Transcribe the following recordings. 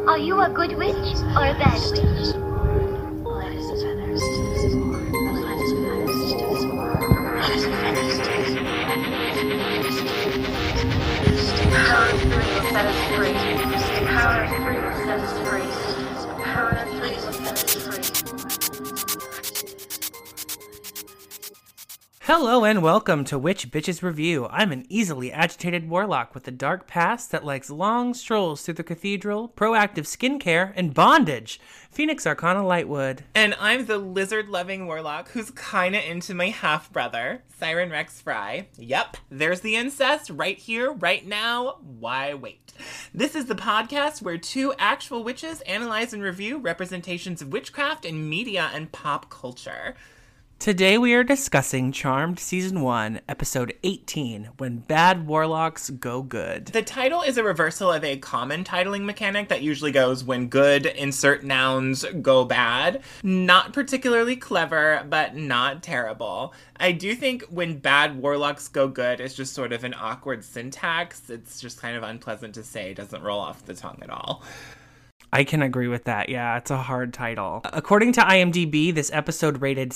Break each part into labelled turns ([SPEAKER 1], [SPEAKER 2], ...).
[SPEAKER 1] Are you a good witch or a bad witch? Power of three will set us free. Power of three will set us free. Power of three will set us free.
[SPEAKER 2] Hello and welcome to Witch Bitches Review. I'm an easily agitated warlock with a dark past that likes long strolls through the cathedral, proactive skincare, and bondage. Phoenix Arcana Lightwood.
[SPEAKER 3] And I'm the lizard-loving warlock who's kinda into my half-brother, Siren Rex Fry. Yep, there's the incest right here, right now. Why wait? This is the podcast where two actual witches analyze and review representations of witchcraft in media and pop culture.
[SPEAKER 2] Today we are discussing Charmed Season 1, Episode 18, When Bad Warlocks Go Good.
[SPEAKER 3] The title is a reversal of a common titling mechanic that usually goes when good, insert nouns, go bad. Not particularly clever, but not terrible. I do think when bad warlocks go good is just sort of an awkward syntax. It's just kind of unpleasant to say. It doesn't roll off the tongue at all.
[SPEAKER 2] I can agree with that. Yeah, it's a hard title. According to IMDb, this episode rated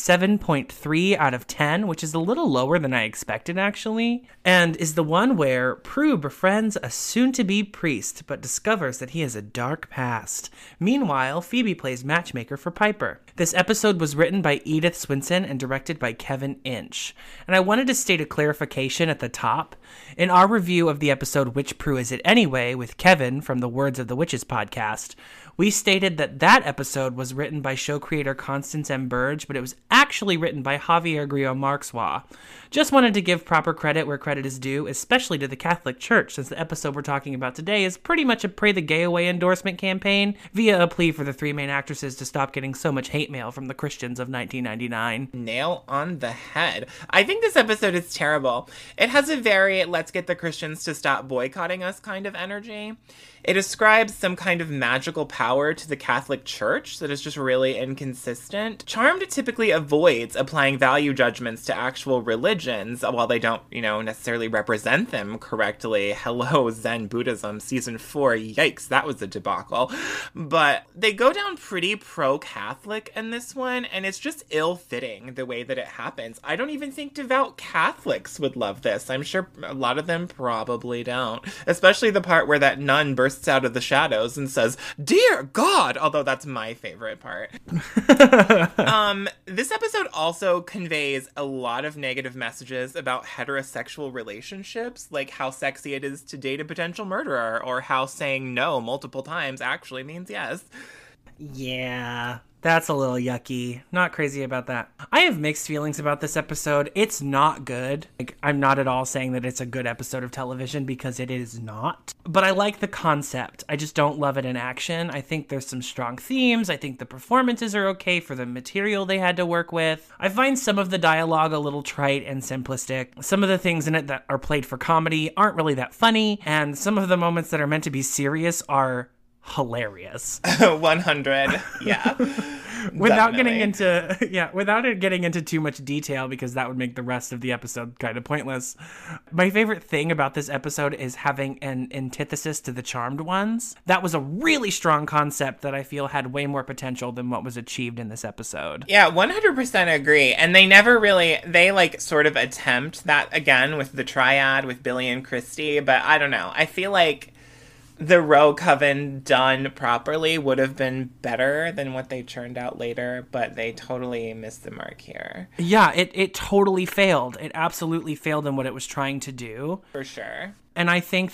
[SPEAKER 2] 7.3 out of 10, which is a little lower than I expected, actually, and is the one where Prue befriends a soon-to-be priest, but discovers that he has a dark past. Meanwhile, Phoebe plays matchmaker for Piper. This episode was written by Edith Swinson and directed by Kevin Inch. And I wanted to state a clarification at the top. In our review of the episode Which Prue Is It Anyway, with Kevin from the Words of the Witches podcast, we stated that that episode was written by show creator Constance M. Burge, but it was actually written by Javier Grillo-Marxois. Just wanted to give proper credit where credit is due, especially to the Catholic Church, since the episode we're talking about today is pretty much a Pray the Gay Away endorsement campaign via a plea for the three main actresses to stop getting so much hate mail from the Christians of 1999.
[SPEAKER 3] Nail on the head. I think this episode is terrible. It has a very let's get the Christians to stop boycotting us kind of energy. It ascribes some kind of magical power to the Catholic Church that is just really inconsistent. Charmed typically avoids applying value judgments to actual religions while they don't, necessarily represent them correctly. Hello, Zen Buddhism, Season 4. Yikes, that was a debacle. But they go down pretty pro-Catholic in this one, and it's just ill-fitting the way that it happens. I don't even think devout Catholics would love this. I'm sure a lot of them probably don't. Especially the part where that nun bursts out of the shadows and says, "Dear God," although that's my favorite part. This episode also conveys a lot of negative messages about heterosexual relationships, like how sexy it is to date a potential murderer, or how saying no multiple times actually means yes.
[SPEAKER 2] Yeah, that's a little yucky. Not crazy about that. I have mixed feelings about this episode. It's not good. I'm not at all saying that it's a good episode of television because it is not. But I like the concept. I just don't love it in action. I think there's some strong themes. I think the performances are okay for the material they had to work with. I find some of the dialogue a little trite and simplistic. Some of the things in it that are played for comedy aren't really that funny. And some of the moments that are meant to be serious are hilarious.
[SPEAKER 3] 100. Yeah.
[SPEAKER 2] Without getting into too much detail, because that would make the rest of the episode kind of pointless. My favorite thing about this episode is having an antithesis to the Charmed ones. That was a really strong concept that I feel had way more potential than what was achieved in this episode.
[SPEAKER 3] Yeah, 100% agree. And they never really, sort of attempt that again with the triad with Billy and Christy, but I don't know. I feel like the Roe Coven done properly would have been better than what they churned out later, but they totally missed the mark here.
[SPEAKER 2] Yeah, it totally failed. It absolutely failed in what it was trying to do.
[SPEAKER 3] For sure.
[SPEAKER 2] And I think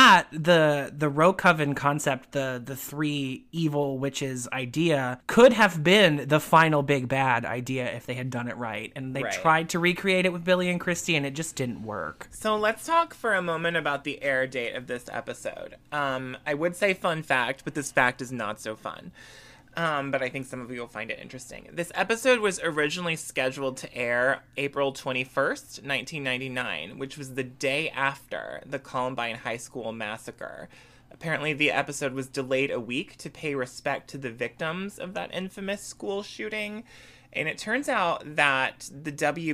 [SPEAKER 2] the Roe Coven concept, the three evil witches idea, could have been the final big bad idea if they had done it right. And they tried to recreate it with Billy and Christy, and it just didn't work.
[SPEAKER 3] So let's talk for a moment about the air date of this episode. I would say fun fact, but this fact is not so fun. But I think some of you will find it interesting. This episode was originally scheduled to air April 21st, 1999, which was the day after the Columbine High School massacre. Apparently, the episode was delayed a week to pay respect to the victims of that infamous school shooting. And it turns out that the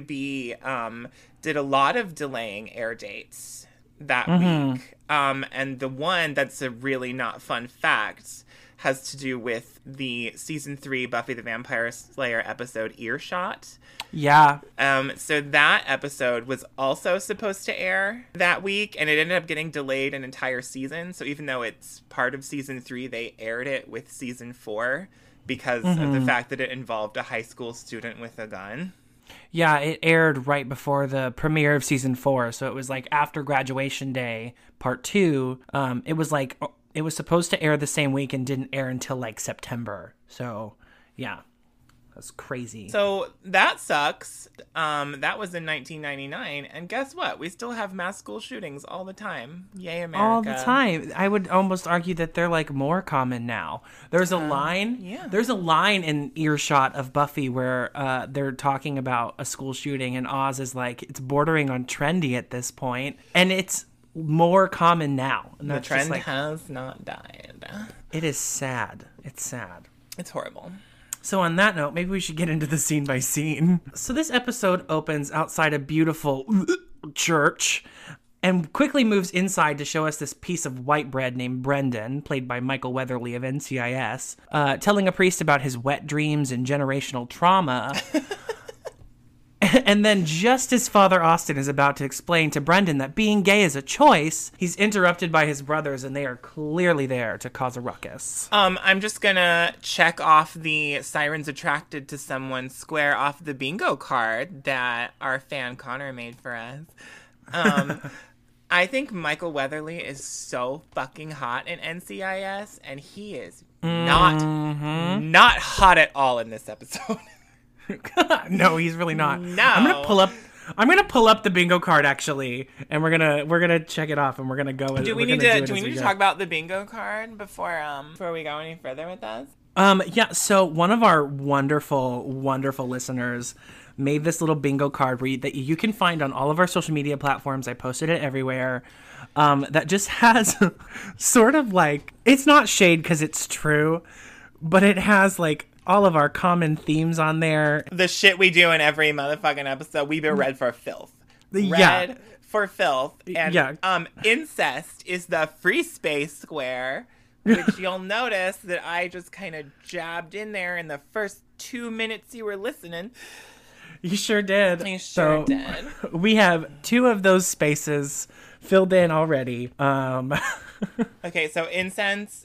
[SPEAKER 3] WB did a lot of delaying air dates that week. And the one that's a really not fun fact has to do with the season 3 Buffy the Vampire Slayer episode Earshot.
[SPEAKER 2] Yeah.
[SPEAKER 3] So that episode was also supposed to air that week, and it ended up getting delayed an entire season. So even though it's part of season 3, they aired it with season 4 because of the fact that it involved a high school student with a gun.
[SPEAKER 2] Yeah, it aired right before the premiere of season 4, so it was like after graduation day, part 2. It was supposed to air the same week and didn't air until like September. So, yeah. That's crazy.
[SPEAKER 3] So that sucks. That was in 1999, and guess what? We still have mass school shootings all the time. Yay, America!
[SPEAKER 2] All the time. I would almost argue that they're like more common now. There's a line.
[SPEAKER 3] Yeah.
[SPEAKER 2] There's a line in Earshot of Buffy where they're talking about a school shooting, and Oz is like, it's bordering on trendy at this point, and it's more common now. And
[SPEAKER 3] The trend has not died.
[SPEAKER 2] It is sad. It's sad.
[SPEAKER 3] It's horrible.
[SPEAKER 2] So on that note, maybe we should get into the scene by scene. So this episode opens outside a beautiful church and quickly moves inside to show us this piece of white bread named Brendan, played by Michael Weatherly of NCIS, telling a priest about his wet dreams and generational trauma. And then just as Father Austin is about to explain to Brendan that being gay is a choice, he's interrupted by his brothers, and they are clearly there to cause a ruckus.
[SPEAKER 3] I'm just gonna check off the sirens attracted to someone square off the bingo card that our fan Connor made for us. I think Michael Weatherly is so fucking hot in NCIS, and he is not hot at all in this episode.
[SPEAKER 2] No, he's really not.
[SPEAKER 3] No.
[SPEAKER 2] I'm gonna pull up the bingo card actually, and we're gonna check it off, and we're gonna go.
[SPEAKER 3] Do we need to talk about the bingo card before we go any further with this?
[SPEAKER 2] Yeah. So one of our wonderful listeners made this little bingo card that you can find on all of our social media platforms. I posted it everywhere. That just has sort of like, it's not shade because it's true, but it has like all of our common themes on there.
[SPEAKER 3] The shit we do in every motherfucking episode. We've been red for filth.
[SPEAKER 2] Yeah.
[SPEAKER 3] Red for filth. And
[SPEAKER 2] Yeah.
[SPEAKER 3] Incest is the free space square, which you'll notice that I just kind of jabbed in there in the first 2 minutes you were listening.
[SPEAKER 2] You sure did.
[SPEAKER 3] You sure did.
[SPEAKER 2] We have 2 of those spaces filled in already.
[SPEAKER 3] Okay, so incense.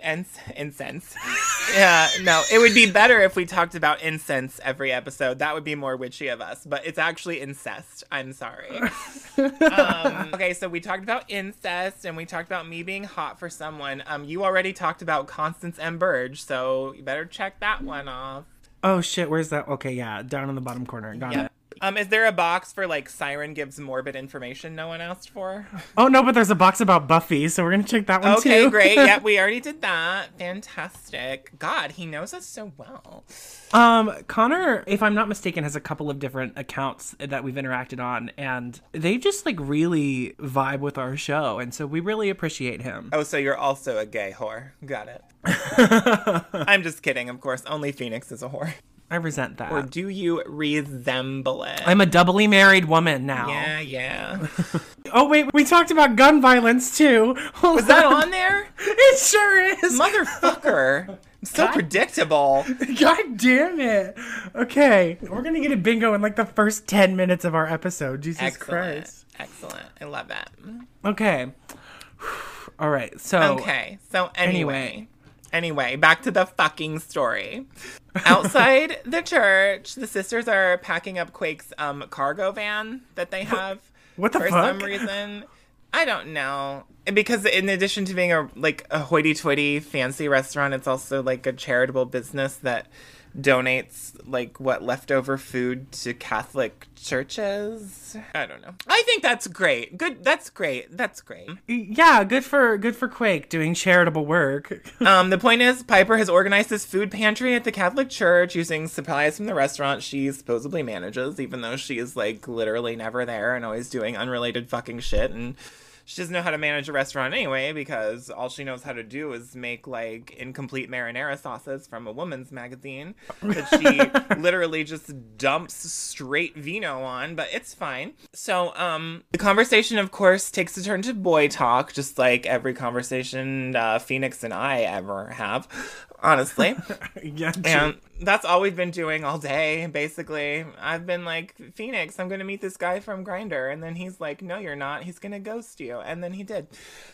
[SPEAKER 3] Yeah, no, it would be better if we talked about incense every episode. That would be more witchy of us, but it's actually incest. I'm sorry. Okay, so we talked about incest, and we talked about me being hot for someone. You already talked about Constance M. Burge, so you better check that one off.
[SPEAKER 2] Oh shit, where's that? Okay, yeah, down in the bottom corner. Got it.
[SPEAKER 3] Is there a box for like Siren gives morbid information no one asked for?
[SPEAKER 2] Oh no, but there's a box about Buffy, so we're gonna check that one too.
[SPEAKER 3] Okay, great. Yeah, we already did that. Fantastic. God, he knows us so well.
[SPEAKER 2] Connor, if I'm not mistaken, has a couple of different accounts that we've interacted on, and they just like really vibe with our show, and so we really appreciate him.
[SPEAKER 3] Oh, so you're also a gay whore. Got it. I'm just kidding, of course. Only Phoenix is a whore.
[SPEAKER 2] I resent that.
[SPEAKER 3] Or do you resemble it?
[SPEAKER 2] I'm a doubly married woman now.
[SPEAKER 3] Yeah.
[SPEAKER 2] Oh wait, we talked about gun violence too. Hold
[SPEAKER 3] Was that on there?
[SPEAKER 2] It sure is.
[SPEAKER 3] Motherfucker. I'm so predictable.
[SPEAKER 2] God damn it. Okay, we're gonna get a bingo in like the first 10 minutes of our episode. Jesus Christ.
[SPEAKER 3] Excellent. I love that.
[SPEAKER 2] Okay. All right, so...
[SPEAKER 3] Okay, so Anyway, back to the fucking story. Outside the church, the sisters are packing up Quake's cargo van that they have.
[SPEAKER 2] What the
[SPEAKER 3] for
[SPEAKER 2] fuck?
[SPEAKER 3] some reason. I don't know. Because in addition to being a hoity-toity fancy restaurant, it's also like a charitable business that donates like leftover food to Catholic churches. I don't know. I think that's great. Good. That's great.
[SPEAKER 2] Yeah, good for Quake doing charitable work.
[SPEAKER 3] The point is, Piper has organized this food pantry at the Catholic church using supplies from the restaurant she supposedly manages, even though she is like literally never there and always doing unrelated fucking shit and She doesn't know how to manage a restaurant anyway, because all she knows how to do is make, like, incomplete marinara sauces from a woman's magazine that she literally just dumps straight vino on, but it's fine. So, the conversation, of course, takes a turn to boy talk, just like every conversation Phoenix and I ever have, honestly.
[SPEAKER 2] Yeah,
[SPEAKER 3] And that's all we've been doing all day, basically. I've been like, Phoenix, I'm going to meet this guy from Grindr. And then he's like, no, you're not. He's going to ghost you. And then he did.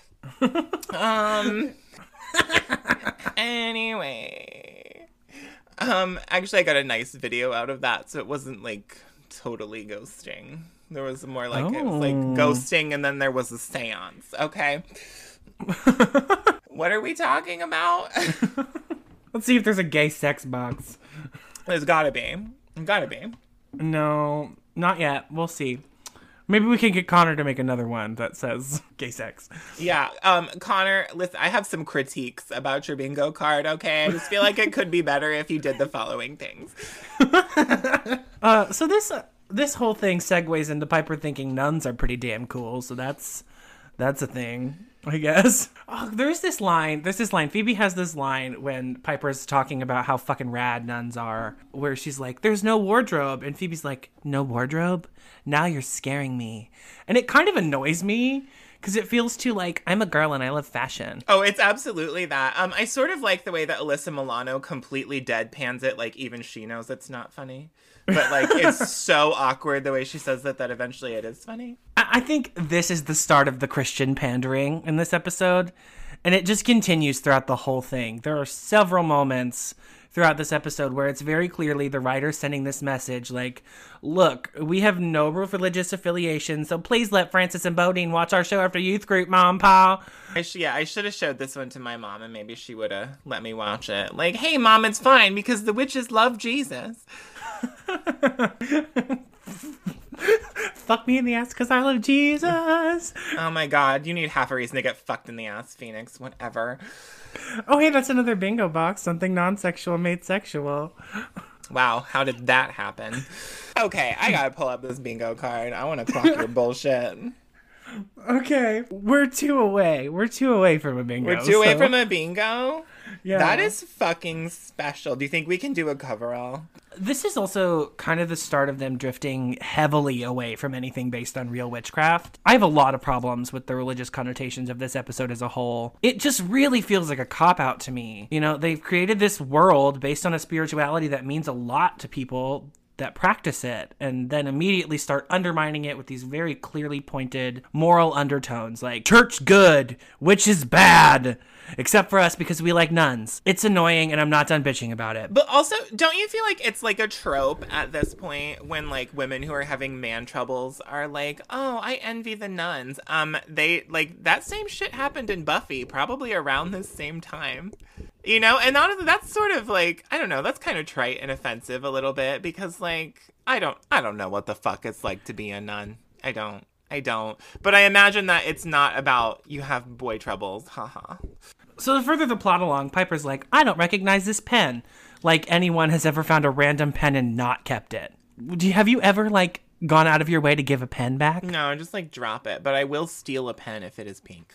[SPEAKER 3] Anyway. Actually, I got a nice video out of that, so it wasn't, like, totally ghosting. There was more like, it was like ghosting, and then there was a seance. Okay. What are we talking about?
[SPEAKER 2] Let's see if there's a gay sex box.
[SPEAKER 3] There's gotta be. Gotta be.
[SPEAKER 2] No, not yet. We'll see. Maybe we can get Connor to make another one that says gay sex.
[SPEAKER 3] Yeah. Connor, listen, I have some critiques about your bingo card, okay? I just feel like it could be better if you did the following things.
[SPEAKER 2] So this whole thing segues into Piper thinking nuns are pretty damn cool. So that's a thing, I guess. Oh, there's this line. Phoebe has this line when Piper's talking about how fucking rad nuns are, where she's like, there's no wardrobe. And Phoebe's like, no wardrobe? Now you're scaring me. And it kind of annoys me because it feels too like, I'm a girl and I love fashion.
[SPEAKER 3] Oh, it's absolutely that. I sort of like the way that Alyssa Milano completely deadpans it, like even she knows it's not funny. But, like, it's so awkward the way she says that eventually it is funny.
[SPEAKER 2] I think this is the start of the Christian pandering in this episode, and it just continues throughout the whole thing. There are several moments throughout this episode where it's very clearly the writer sending this message, like, look, we have no religious affiliation, so please let Francis and Bodine watch our show after youth group, Mom, Pa.
[SPEAKER 3] I should have showed this one to my mom, and maybe she would have let me watch it. Like, hey, Mom, it's fine, because the witches love Jesus.
[SPEAKER 2] Fuck me in the ass because I love Jesus.
[SPEAKER 3] Oh my god, you need half a reason to get fucked in the ass, Phoenix. Whatever.
[SPEAKER 2] Oh, hey, that's another bingo box. Something non-sexual made sexual.
[SPEAKER 3] Wow, how did that happen? Okay, I gotta pull up this bingo card. I want to clock your bullshit.
[SPEAKER 2] Okay, we're two away. We're two away from a bingo.
[SPEAKER 3] We're two away from a bingo?
[SPEAKER 2] Yeah.
[SPEAKER 3] That is fucking special. Do you think we can do a coverall?
[SPEAKER 2] This is also kind of the start of them drifting heavily away from anything based on real witchcraft. I have a lot of problems with the religious connotations of this episode as a whole. It just really feels like a cop-out to me. You know, they've created this world based on a spirituality that means a lot to people that practice it, and then immediately start undermining it with these very clearly pointed moral undertones, like church good, witch is bad, except for us because we like nuns. It's annoying, and I'm not done bitching about it.
[SPEAKER 3] But also, don't you feel like it's like a trope at this point when like women who are having man troubles are like, oh, I envy the nuns. They like that same shit happened in Buffy probably around this same time. You know, and honestly, that's sort of like, I don't know, that's kind of trite and offensive a little bit because like, I don't know what the fuck it's like to be a nun. I don't. But I imagine that it's not about you have boy troubles. Haha.
[SPEAKER 2] So to further the plot along, Piper's like, I don't recognize this pen. Like anyone has ever found a random pen and not kept it. Have you ever like gone out of your way to give a pen back?
[SPEAKER 3] No, just like drop it. But I will steal a pen if it is pink.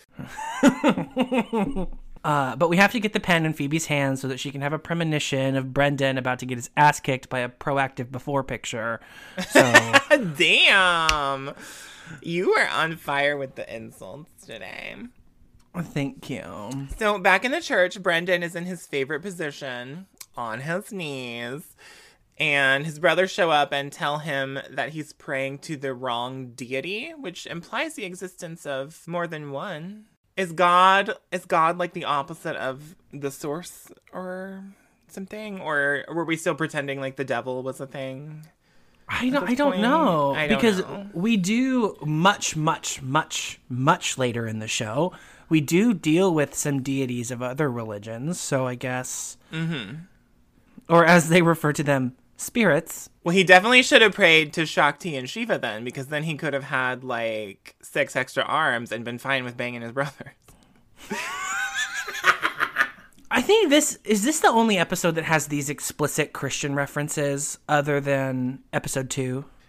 [SPEAKER 2] But we have to get the pen in Phoebe's hands so that she can have a premonition of Brendan about to get his ass kicked by a proactive before picture. So
[SPEAKER 3] damn. You are on fire with the insults today.
[SPEAKER 2] Thank you.
[SPEAKER 3] So back in the church, Brendan is in his favorite position, on his knees. And his brothers show up and tell him that he's praying to the wrong deity, which implies the existence of more than one. Is God like the opposite of the source or something? Or were we still pretending like the devil was a thing?
[SPEAKER 2] I don't know. Because we do much later in the show. We do deal with some deities of other religions. So I guess, or as they refer to them, spirits.
[SPEAKER 3] Well, he definitely should have prayed to Shakti and Shiva then, because then he could have had like 6 extra arms and been fine with banging his brothers.
[SPEAKER 2] I think is this the only episode that has these explicit Christian references other than episode 2?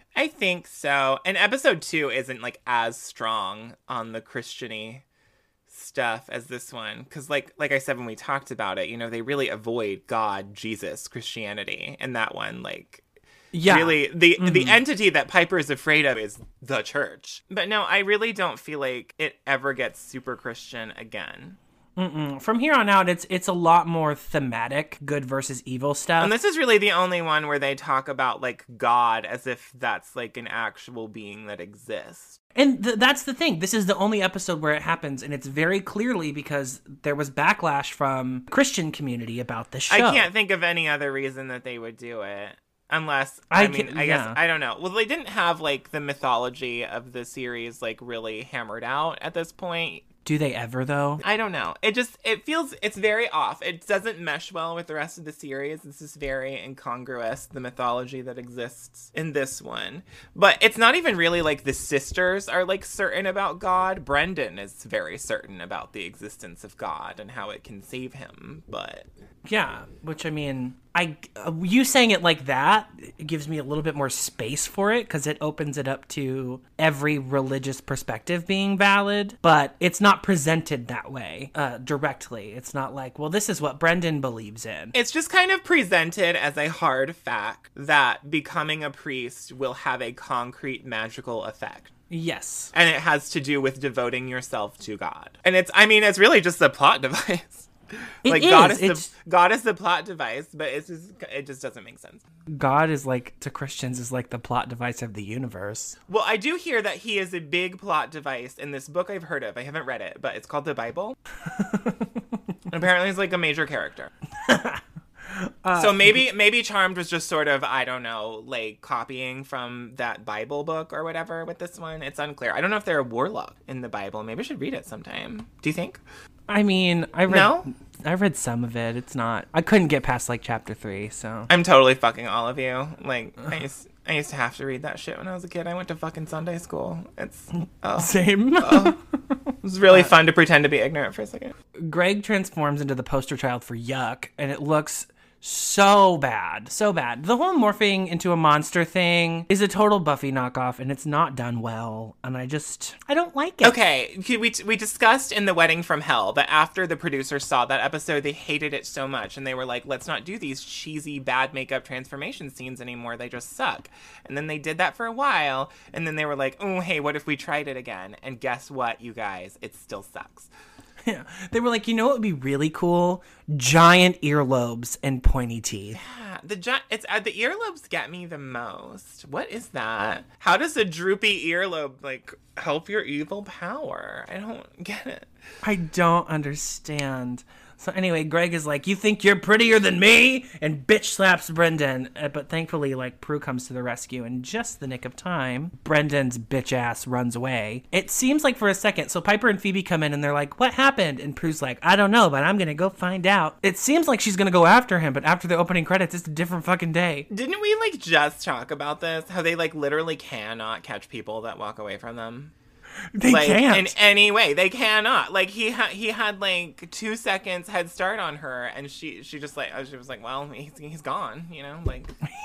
[SPEAKER 3] I think so. And episode 2 isn't like as strong on the Christian-y stuff as this one, because like I said when we talked about it, you know, they really avoid God, Jesus, Christianity, and that one, like, really the entity that Piper is afraid of is the church. But no, I really don't feel like it ever gets super Christian again.
[SPEAKER 2] From here on out, it's a lot more thematic, good versus evil stuff.
[SPEAKER 3] And this is really the only one where they talk about like God as if that's like an actual being that exists.
[SPEAKER 2] And that's the thing. This is the only episode where it happens, and it's very clearly because there was backlash from the Christian community about the show.
[SPEAKER 3] I can't think of any other reason that they would do it. Unless, I guess, I don't know. Well, they didn't have, like, the mythology of the series, like, really hammered out at this point.
[SPEAKER 2] Do they ever, though?
[SPEAKER 3] I don't know. It feels, it's very off. It doesn't mesh well with the rest of the series. This is very incongruous, the mythology that exists in this one. But it's not even really like the sisters are, like, certain about God. Brendan is very certain about the existence of God and how it can save him, but...
[SPEAKER 2] Yeah, which, I mean, you saying it like that, it gives me a little bit more space for it, because it opens it up to every religious perspective being valid, but it's not presented that way directly. It's not like, well, this is what Brendan believes in.
[SPEAKER 3] It's just kind of presented as a hard fact that becoming a priest will have a concrete magical effect.
[SPEAKER 2] Yes.
[SPEAKER 3] And it has to do with devoting yourself to God. And it's really just a plot device. Like, God is the plot device, but it just doesn't make sense.
[SPEAKER 2] God is like, to Christians, is like the plot device of the universe.
[SPEAKER 3] Well, I do hear that he is a big plot device in this book I've heard of. I haven't read it, but it's called the Bible. Apparently he's like a major character. So maybe Charmed was just sort of, I don't know, like copying from that Bible book or whatever with this one. It's unclear. I don't know if they're a warlock in the Bible. Maybe I should read it sometime. Do you think?
[SPEAKER 2] I mean, I read some of it. It's not. I couldn't get past like chapter 3, so.
[SPEAKER 3] I'm totally fucking all of you. Like, I used to have to read that shit when I was a kid. I went to fucking Sunday school. It's
[SPEAKER 2] same.
[SPEAKER 3] It was really fun to pretend to be ignorant for a second.
[SPEAKER 2] Greg transforms into the poster child for yuck, and it looks so bad. The whole morphing into a monster thing is a total Buffy knockoff, and it's not done well, and I don't like it.
[SPEAKER 3] Okay, we discussed in The Wedding from Hell that after the producers saw that episode, they hated it so much, and they were like, let's not do these cheesy bad makeup transformation scenes anymore, they just suck. And then they did that for a while, and then they were like, oh, hey, what if we tried it again? And guess what, you guys? It still sucks.
[SPEAKER 2] Yeah. They were like, you know what would be really cool? Giant earlobes and pointy teeth.
[SPEAKER 3] Yeah, the earlobes get me the most. What is that? How does a droopy earlobe like help your evil power? I don't get it.
[SPEAKER 2] I don't understand. So anyway, Greg is like, you think you're prettier than me? And bitch slaps Brendan. But thankfully, like, Prue comes to the rescue in just the nick of time. Brendan's bitch ass runs away. It seems like for a second. So Piper and Phoebe come in and they're like, what happened? And Prue's like, I don't know, but I'm going to go find out. It seems like she's going to go after him, but after the opening credits, it's a different fucking day.
[SPEAKER 3] Didn't we, like, just talk about this? How they, like, literally cannot catch people that walk away from them?
[SPEAKER 2] They
[SPEAKER 3] like,
[SPEAKER 2] can't.
[SPEAKER 3] In any way. They cannot. Like, he had like 2 seconds head start on her, and she just like, she was like, well, he's gone, you know, like.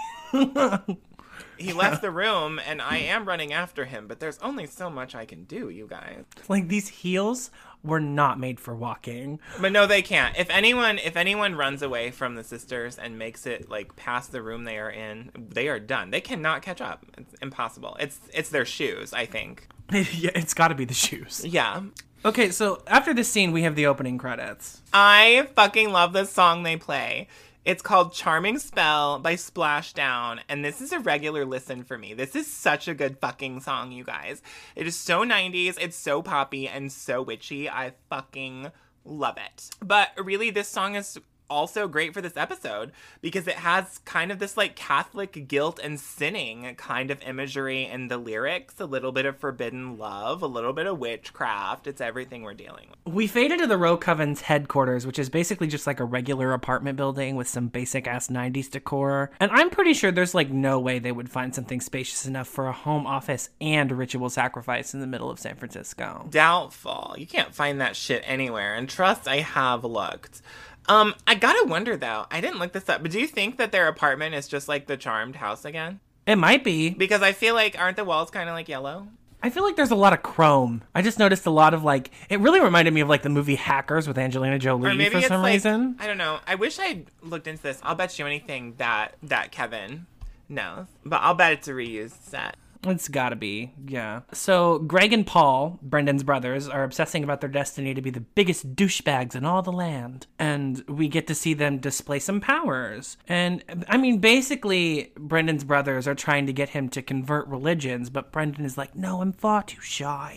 [SPEAKER 3] He left the room, and I am running after him, but there's only so much I can do, you guys.
[SPEAKER 2] Like, these heels were not made for walking.
[SPEAKER 3] But no, they can't. If anyone runs away from the sisters and makes it, like, past the room they are in, they are done. They cannot catch up. It's impossible. It's their shoes, I think.
[SPEAKER 2] Yeah, it's gotta be the shoes.
[SPEAKER 3] Yeah.
[SPEAKER 2] Okay, so after this scene, we have the opening credits.
[SPEAKER 3] I fucking love this song they play. It's called Charming Spell by Splashdown, and this is a regular listen for me. This is such a good fucking song, you guys. It is so 90s, it's so poppy, and so witchy. I fucking love it. But really, this song is also great for this episode because it has kind of this like Catholic guilt and sinning kind of imagery in the lyrics, a little bit of forbidden love, a little bit of witchcraft. It's everything we're dealing with.
[SPEAKER 2] We fade into the Row Coven's headquarters, which is basically just like a regular apartment building with some basic ass 90s decor. And I'm pretty sure there's like no way they would find something spacious enough for a home office and ritual sacrifice in the middle of San Francisco.
[SPEAKER 3] Doubtful. You can't find that shit anywhere. And trust, I have looked. I gotta wonder, though, I didn't look this up, but do you think that their apartment is just like the Charmed house again?
[SPEAKER 2] It might be.
[SPEAKER 3] Because I feel like, aren't the walls kind of like yellow?
[SPEAKER 2] I feel like there's a lot of chrome. I just noticed a lot of like, it really reminded me of like the movie Hackers with Angelina Jolie
[SPEAKER 3] Or maybe
[SPEAKER 2] for
[SPEAKER 3] it's
[SPEAKER 2] some
[SPEAKER 3] like,
[SPEAKER 2] reason.
[SPEAKER 3] I don't know. I wish I'd looked into this. I'll bet you anything that Kevin knows. But I'll bet it's a reused set.
[SPEAKER 2] It's gotta be, yeah. So Greg and Paul, Brendan's brothers, are obsessing about their destiny to be the biggest douchebags in all the land. And we get to see them display some powers. And, I mean, basically, Brendan's brothers are trying to get him to convert religions, but Brendan is like, no, I'm far too shy.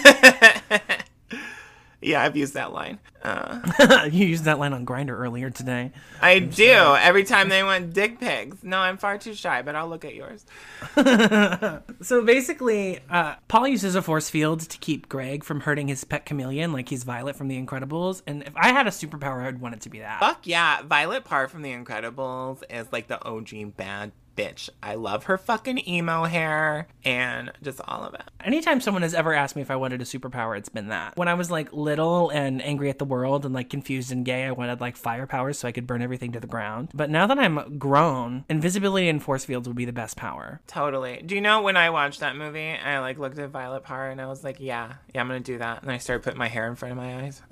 [SPEAKER 3] Yeah, I've used that line.
[SPEAKER 2] You used that line on Grindr earlier today.
[SPEAKER 3] I do. Every time they want dick pics. No, I'm far too shy, but I'll look at yours.
[SPEAKER 2] So basically, Paul uses a force field to keep Greg from hurting his pet chameleon, like he's Violet from The Incredibles. And if I had a superpower, I would want it to be that.
[SPEAKER 3] Fuck yeah. Violet Parr from The Incredibles is like the OG bad bitch. I love her fucking emo hair and just all of it.
[SPEAKER 2] Anytime someone has ever asked me if I wanted a superpower, it's been that. When I was like little and angry at the world and like confused and gay, I wanted like fire powers so I could burn everything to the ground. But now that I'm grown, invisibility and force fields would be the best power.
[SPEAKER 3] Totally. Do you know when I watched that movie, I like looked at Violet Parr and I was like, yeah, I'm gonna do that. And I started putting my hair in front of my eyes.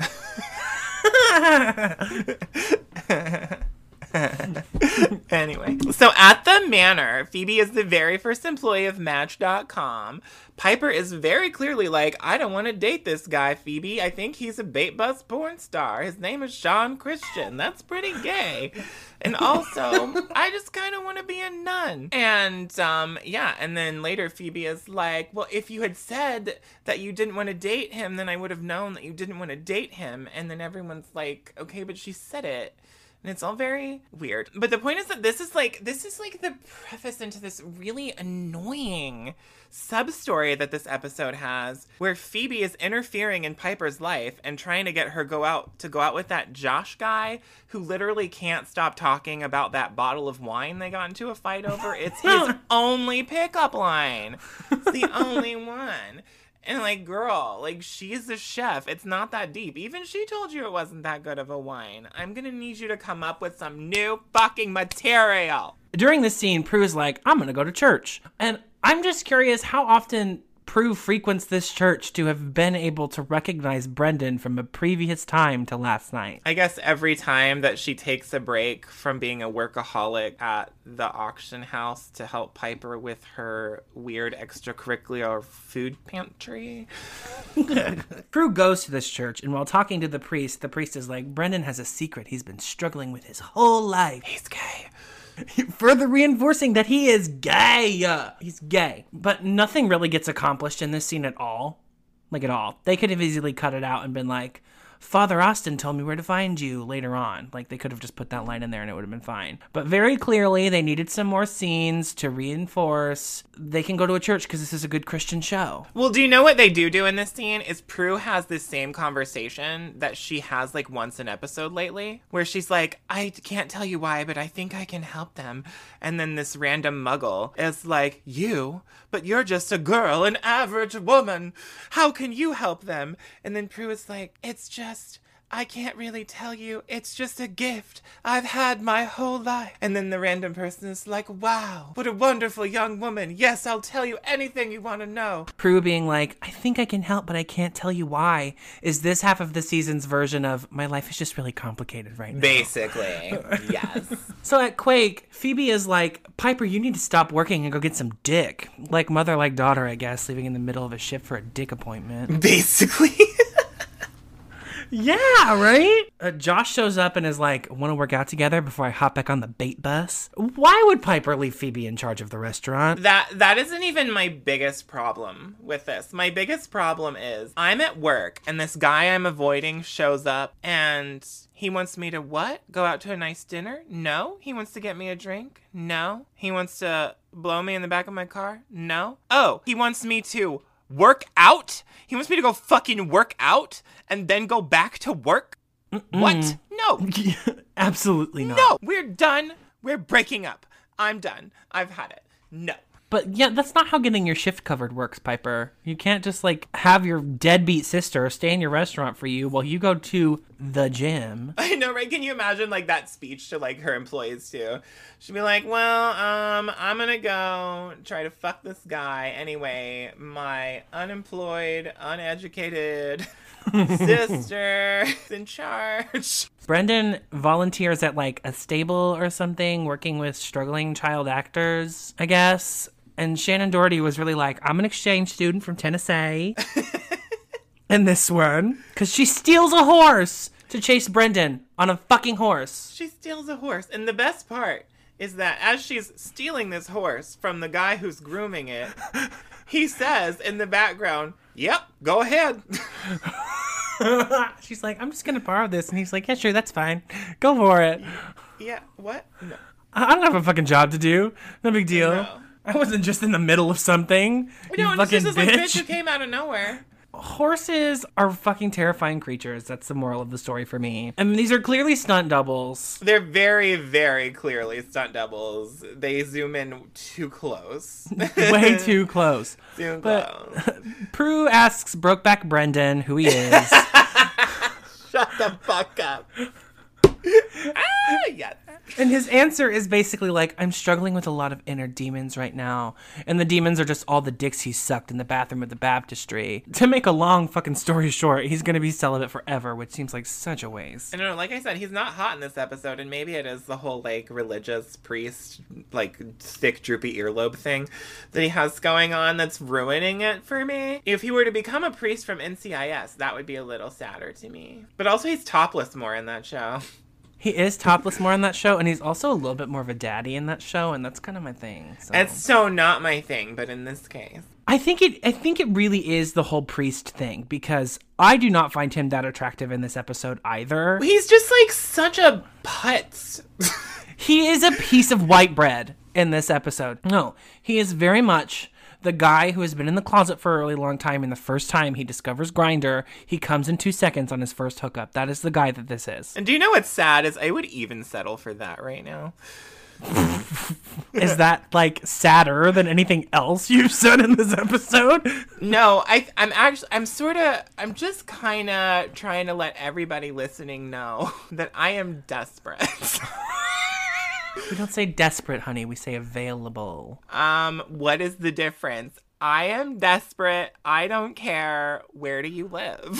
[SPEAKER 3] Anyway, so at the manor, Phoebe is the very first employee of Match.com. Piper is very clearly like, I don't want to date this guy, Phoebe. I think he's a bait bus porn star. His name is Sean Christian. That's pretty gay. And also, I just kind of want to be a nun. And yeah, and then later Phoebe is like, well, if you had said that you didn't want to date him, then I would have known that you didn't want to date him. And then everyone's like, okay, but she said it. And it's all very weird. But the point is that this is like the preface into this really annoying sub-story that this episode has, where Phoebe is interfering in Piper's life and trying to get her go out with that Josh guy who literally can't stop talking about that bottle of wine they got into a fight over. It's his only pickup line. It's the only one. And, like, girl, like, she's the chef. It's not that deep. Even she told you it wasn't that good of a wine. I'm gonna need you to come up with some new fucking material.
[SPEAKER 2] During this scene, Prue's like, I'm gonna go to church. And I'm just curious how often Prue frequents this church to have been able to recognize Brendan from a previous time to last night.
[SPEAKER 3] I guess every time that she takes a break from being a workaholic at the auction house to help Piper with her weird extracurricular food pantry.
[SPEAKER 2] Prue goes to this church, and while talking to the priest is like, Brendan has a secret he's been struggling with his whole life.
[SPEAKER 3] He's gay.
[SPEAKER 2] Further reinforcing that he is gay. He's gay. But nothing really gets accomplished in this scene at all. Like, at all. They could have easily cut it out and been like, Father Austin told me where to find you later on. Like, they could have just put that line in there and it would have been fine. But very clearly, they needed some more scenes to reinforce they can go to a church because this is a good Christian show.
[SPEAKER 3] Well, do you know what they do in this scene? Is Prue has this same conversation that she has, like, once an episode lately, where she's like, I can't tell you why, but I think I can help them. And then this random muggle is like, but you're just a girl, an average woman. How can you help them? And then Prue is like, it's just, I can't really tell you. It's just a gift I've had my whole life. And then the random person is like, wow, what a wonderful young woman. Yes, I'll tell you anything you want to know.
[SPEAKER 2] Prue being like, I think I can help, but I can't tell you why, is this half of the season's version of, my life is just really complicated right now.
[SPEAKER 3] Basically, yes.
[SPEAKER 2] So at Quake, Phoebe is like, Piper, you need to stop working and go get some dick. Like mother, like daughter, I guess, leaving in the middle of a shift for a dick appointment.
[SPEAKER 3] Basically.
[SPEAKER 2] Yeah, right? Josh shows up and is like, want to work out together before I hop back on the bait bus? Why would Piper leave Phoebe in charge of the restaurant?
[SPEAKER 3] That isn't even my biggest problem with this. My biggest problem is I'm at work and this guy I'm avoiding shows up and he wants me to what? Go out to a nice dinner? No. He wants to get me a drink? No. He wants to blow me in the back of my car? No. Oh, he wants me to work out? He wants me to go fucking work out and then go back to work? What? No.
[SPEAKER 2] Absolutely not.
[SPEAKER 3] No, we're done. We're breaking up. I'm done. I've had it. No.
[SPEAKER 2] But yeah, that's not how getting your shift covered works, Piper. You can't just like have your deadbeat sister stay in your restaurant for you while you go to the gym.
[SPEAKER 3] I know, right? Can you imagine like that speech to like her employees too? She'd be like, well, I'm gonna go try to fuck this guy. Anyway, my unemployed, uneducated sister is in charge.
[SPEAKER 2] Brendan volunteers at like a stable or something, working with struggling child actors, I guess. And Shannon Doherty was really like, I'm an exchange student from Tennessee. In this one, because she steals a horse to chase Brendan on a fucking horse.
[SPEAKER 3] She steals a horse. And the best part is that as she's stealing this horse from the guy who's grooming it, he says in the background, yep, go ahead.
[SPEAKER 2] She's like, I'm just going to borrow this. And he's like, yeah, sure, that's fine. Go for it.
[SPEAKER 3] Yeah, what? No.
[SPEAKER 2] I don't have a fucking job to do. No big deal.
[SPEAKER 3] No.
[SPEAKER 2] I wasn't just in the middle of something.
[SPEAKER 3] No,
[SPEAKER 2] You
[SPEAKER 3] and it's
[SPEAKER 2] fucking
[SPEAKER 3] just this like bitch who came out of nowhere.
[SPEAKER 2] Horses are fucking terrifying creatures. That's the moral of the story for me. I mean, these are clearly stunt doubles.
[SPEAKER 3] They're very, very clearly stunt doubles. They zoom in too close.
[SPEAKER 2] Way too close.
[SPEAKER 3] Too
[SPEAKER 2] But
[SPEAKER 3] close.
[SPEAKER 2] Prue asks Brokeback Brendan who he is.
[SPEAKER 3] Shut the fuck up. Yes.
[SPEAKER 2] And his answer is basically like, I'm struggling with a lot of inner demons right now. And the demons are just all the dicks he sucked in the bathroom of the baptistry. To make a long fucking story short, he's going to be celibate forever, which seems like such a waste.
[SPEAKER 3] I don't know, like I said, he's not hot in this episode, and maybe it is the whole, like, religious priest, like, thick, droopy earlobe thing that he has going on that's ruining it for me. If he were to become a priest from NCIS, that would be a little sadder to me. But also, he's topless more in that show.
[SPEAKER 2] He is topless more in that show, and he's also a little bit more of a daddy in that show, and that's kind of my thing. So.
[SPEAKER 3] It's so not my thing, but in this case.
[SPEAKER 2] I think it really is the whole priest thing, because I do not find him that attractive in this episode either.
[SPEAKER 3] He's just, like, such a putz.
[SPEAKER 2] He is a piece of white bread in this episode. No, he is very much the guy who has been in the closet for a really long time, and the first time he discovers Grindr, he comes in 2 seconds on his first hookup. That is the guy that this is.
[SPEAKER 3] And do you know what's sad is I would even settle for that right now.
[SPEAKER 2] Is that, like, sadder than anything else you've said in this episode?
[SPEAKER 3] No, I'm just kind of trying to let everybody listening know that I am desperate.
[SPEAKER 2] We don't say desperate, honey. We say available.
[SPEAKER 3] What is the difference? I am desperate. I don't care. Where do you live?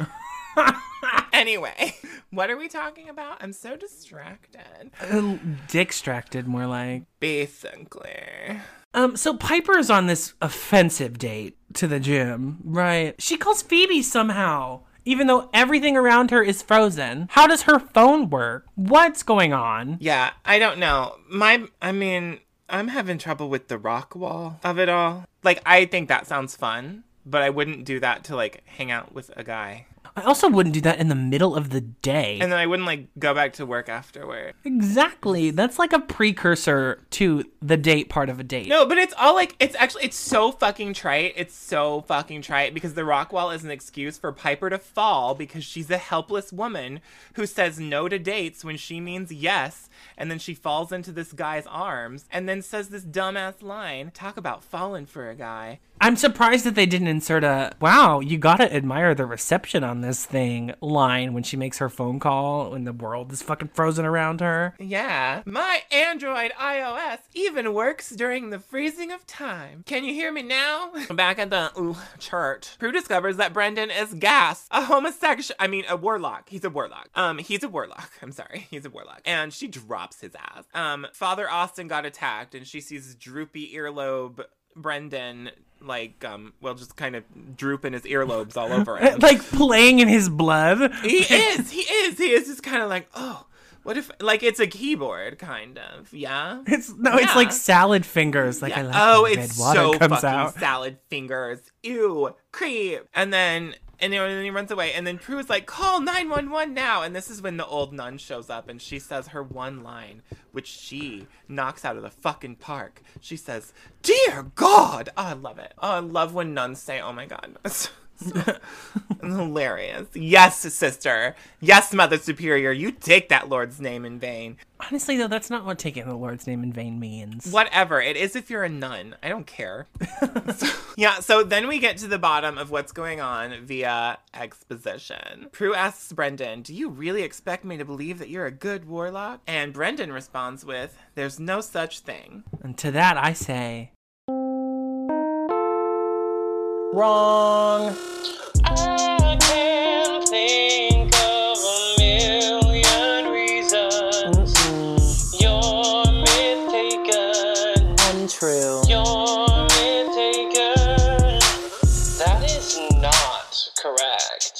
[SPEAKER 3] Anyway, what are we talking about? I'm so distracted.
[SPEAKER 2] Dickstracted, more like.
[SPEAKER 3] Basically.
[SPEAKER 2] So Piper's on this offensive date to the gym, right? She calls Phoebe somehow, even though everything around her is frozen. How does her phone work? What's going on?
[SPEAKER 3] Yeah, I don't know. I'm having trouble with the rock wall of it all. Like, I think that sounds fun, but I wouldn't do that to, like, hang out with a guy.
[SPEAKER 2] I also wouldn't do that in the middle of the day.
[SPEAKER 3] And then I wouldn't, like, go back to work afterward.
[SPEAKER 2] Exactly. That's like a precursor to the date part of a date.
[SPEAKER 3] No, but it's all, like, it's so fucking trite. It's so fucking trite because the rock wall is an excuse for Piper to fall because she's a helpless woman who says no to dates when she means yes. And then she falls into this guy's arms and then says this dumbass line. Talk about falling for a guy.
[SPEAKER 2] I'm surprised that they didn't insert a, wow, you gotta admire the reception on this thing line when she makes her phone call when the world is fucking frozen around her.
[SPEAKER 3] Yeah. My Android iOS even works during the freezing of time. Can you hear me now? Back at the church, Prue discovers that Brendan is Gas, a warlock. He's a warlock. He's a warlock. I'm sorry. He's a warlock. And she drops his ass. Father Austin got attacked and she sees droopy earlobe Brendan, like, just kind of drooping his earlobes all over him.
[SPEAKER 2] Like, playing in his blood?
[SPEAKER 3] He is just kind of like, oh, what if, like, it's a keyboard, kind of, yeah?
[SPEAKER 2] It's like salad fingers. Like,
[SPEAKER 3] yeah.
[SPEAKER 2] I like
[SPEAKER 3] it's
[SPEAKER 2] red water
[SPEAKER 3] so
[SPEAKER 2] comes
[SPEAKER 3] fucking
[SPEAKER 2] out.
[SPEAKER 3] salad fingers. Ew, creep. And then he runs away, and then Prue is like, call 911 now. And this is when the old nun shows up, and she says her one line, which she knocks out of the fucking park. She says, dear God. Oh, I love it. Oh, I love when nuns say, oh my God. Hilarious. Yes, sister. Yes, Mother Superior. You take that Lord's name in vain.
[SPEAKER 2] Honestly, though, that's not what taking the Lord's name in vain means.
[SPEAKER 3] Whatever. It is if you're a nun. I don't care. So then we get to the bottom of what's going on via exposition. Prue asks Brendan, do you really expect me to believe that you're a good warlock? And Brendan responds with, there's no such thing.
[SPEAKER 2] And to that, I say... Wrong.
[SPEAKER 4] I can't think of a million reasons. You're mistaken.
[SPEAKER 2] Untrue.
[SPEAKER 4] You're mistaken. That is not correct.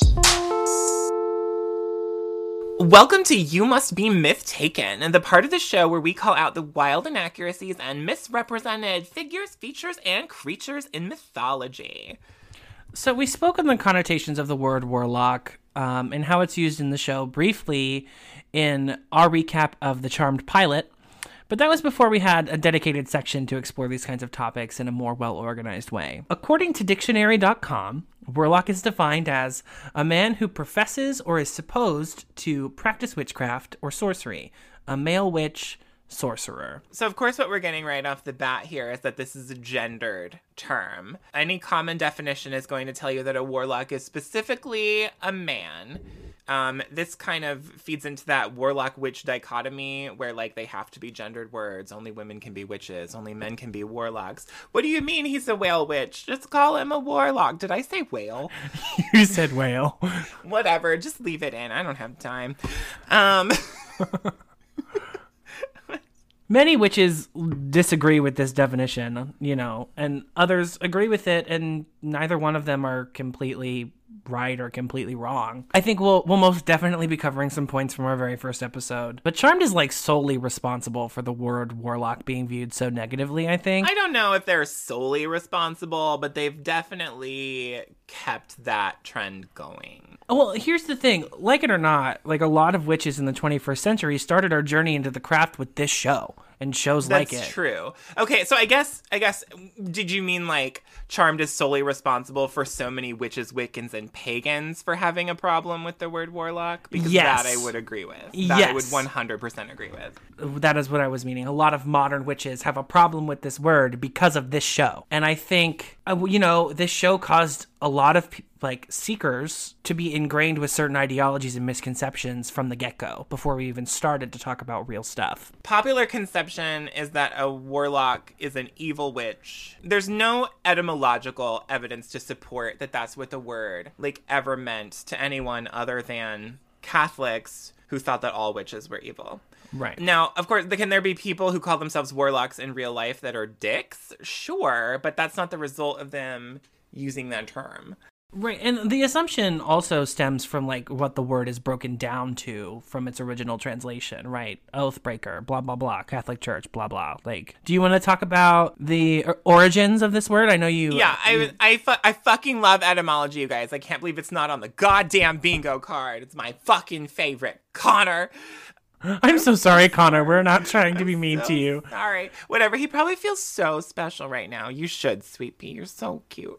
[SPEAKER 3] Welcome to You Must Be Myth Taken, and the part of the show where we call out the wild inaccuracies and misrepresented figures, features, and creatures in mythology.
[SPEAKER 2] So we spoke on the connotations of the word warlock and how it's used in the show briefly in our recap of The Charmed pilot, but that was before we had a dedicated section to explore these kinds of topics in a more well-organized way. According to dictionary.com, warlock is defined as a man who professes or is supposed to practice witchcraft or sorcery, a male witch, sorcerer.
[SPEAKER 3] So, of course, what we're getting right off the bat here is that this is a gendered term. Any common definition is going to tell you that a warlock is specifically a man. This kind of feeds into that warlock-witch dichotomy where, like, they have to be gendered words. Only women can be witches. Only men can be warlocks. What do you mean he's a whale witch? Just call him a warlock. Did I say whale?
[SPEAKER 2] You said whale.
[SPEAKER 3] Whatever. Just leave it in. I don't have time.
[SPEAKER 2] Many witches disagree with this definition, and others agree with it, and neither one of them are completely right or completely wrong. I think we'll most definitely be covering some points from our very first episode. But Charmed is like solely responsible for the word warlock being viewed so negatively, I think.
[SPEAKER 3] I don't know if they're solely responsible, but they've definitely kept that trend going.
[SPEAKER 2] Well, here's the thing. Like it or not, like a lot of witches in the 21st century started our journey into the craft with this show and shows like it.
[SPEAKER 3] That's true. Okay, so I guess, did you mean like Charmed is solely responsible for so many witches, Wiccans, and pagans for having a problem with the word warlock? Because
[SPEAKER 2] yes.
[SPEAKER 3] That I would agree with. That
[SPEAKER 2] yes.
[SPEAKER 3] I would 100% agree with.
[SPEAKER 2] That is what I was meaning. A lot of modern witches have a problem with this word because of this show. And I think, this show caused a lot of seekers to be ingrained with certain ideologies and misconceptions from the get-go before we even started to talk about real stuff.
[SPEAKER 3] Popular conception is that a warlock is an evil witch. There's no etymological evidence to support that that's what the word ever meant to anyone other than Catholics who thought that all witches were evil.
[SPEAKER 2] Right.
[SPEAKER 3] Now, of course, can there be people who call themselves warlocks in real life that are dicks? Sure, but that's not the result of them using that term.
[SPEAKER 2] Right, and the assumption also stems from what the word is broken down to from its original translation, right? Oathbreaker, blah, blah, blah, Catholic Church, blah, blah. Do you want to talk about the origins of this word? I know you...
[SPEAKER 3] Yeah, I fucking love etymology, you guys. I can't believe it's not on the goddamn bingo card. It's my fucking favorite. Connor...
[SPEAKER 2] I'm so sorry, Connor. We're not trying to be mean to you.
[SPEAKER 3] Sorry. Whatever. He probably feels so special right now. You should, Sweet Pea. You're so cute.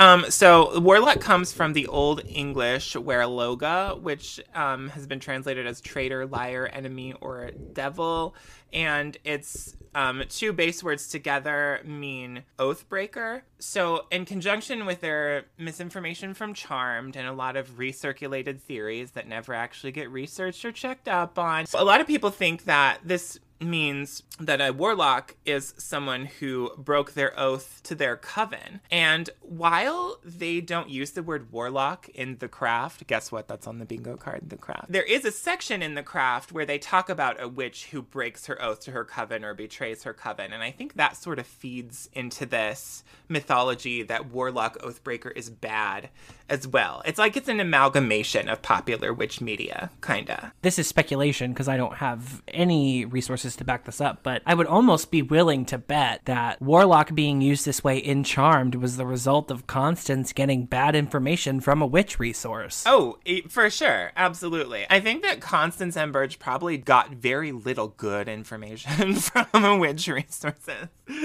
[SPEAKER 3] So warlock comes from the Old English werloga, which has been translated as traitor, liar, enemy, or devil. And its two base words together mean oathbreaker. So in conjunction with their misinformation from Charmed and a lot of recirculated theories that never actually get researched or checked up on, a lot of people think that this means that a warlock is someone who broke their oath to their coven. And while they don't use the word warlock in the craft, guess what? That's on the bingo card, the craft. There is a section in the craft where they talk about a witch who breaks her oath to her coven or betrays her coven. And I think that sort of feeds into this mythology that warlock oathbreaker is bad as well. It's like it's an amalgamation of popular witch media, kinda.
[SPEAKER 2] This is speculation because I don't have any resources sources to back this up, but I would almost be willing to bet that Warlock being used this way in Charmed was the result of Constance getting bad information from a witch resource.
[SPEAKER 3] Oh, for sure. Absolutely. I think that Constance and Burge probably got very little good information from witch resources.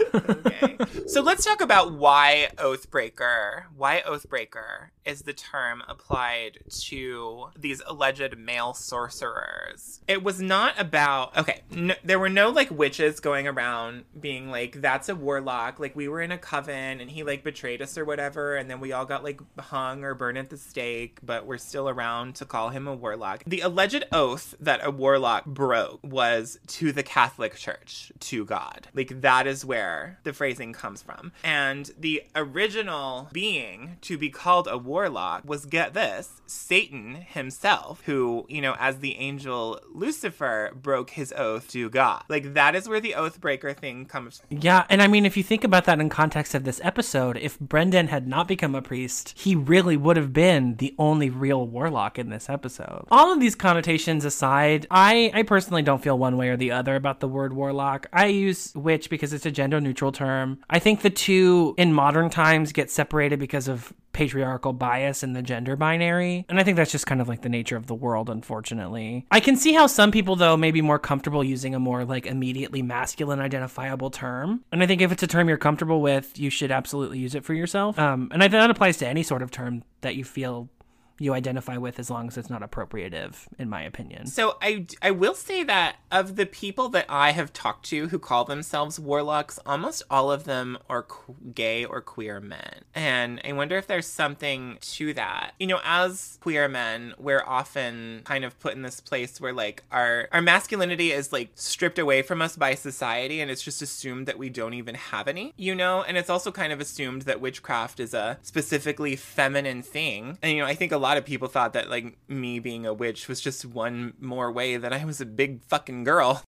[SPEAKER 3] Okay. So let's talk about why Oathbreaker. Why Oathbreaker is the term applied to these alleged male sorcerers. It was not about, okay, there were no like witches going around being like, that's a warlock. Like we were in a coven and he like betrayed us or whatever. And then we all got like hung or burned at the stake, but we're still around to call him a warlock. The alleged oath that a warlock broke was to the Catholic Church, to God. Like that is where the phrasing comes from. And the original being to be called a warlock was, get this, Satan himself, who, you know, as the angel Lucifer broke his oath to God. Like that is where the Oathbreaker thing comes from.
[SPEAKER 2] Yeah, and I mean, if you think about that in context of this episode, if Brendan had not become a priest, he really would have been the only real warlock in this episode. All of these connotations aside, I personally don't feel one way or the other about the word warlock. I use witch because it's a gender neutral term. I think the two in modern times get separated because of patriarchal bias in the gender binary. And I think that's just kind of like the nature of the world, unfortunately. I can see how some people, though, may be more comfortable using a more like immediately masculine identifiable term. And I think if it's a term you're comfortable with, you should absolutely use it for yourself. And I think that applies to any sort of term that you feel you identify with, as long as it's not appropriative, in my opinion.
[SPEAKER 3] So I will say that of the people that I have talked to who call themselves warlocks, almost all of them are gay or queer men. And I wonder if there's something to that. You know, as queer men, we're often kind of put in this place where like our masculinity is like stripped away from us by society, and it's just assumed that we don't even have any, you know? And it's also kind of assumed that witchcraft is a specifically feminine thing. And, you know, I think a lot of people thought that like me being a witch was just one more way that I was a big fucking girl.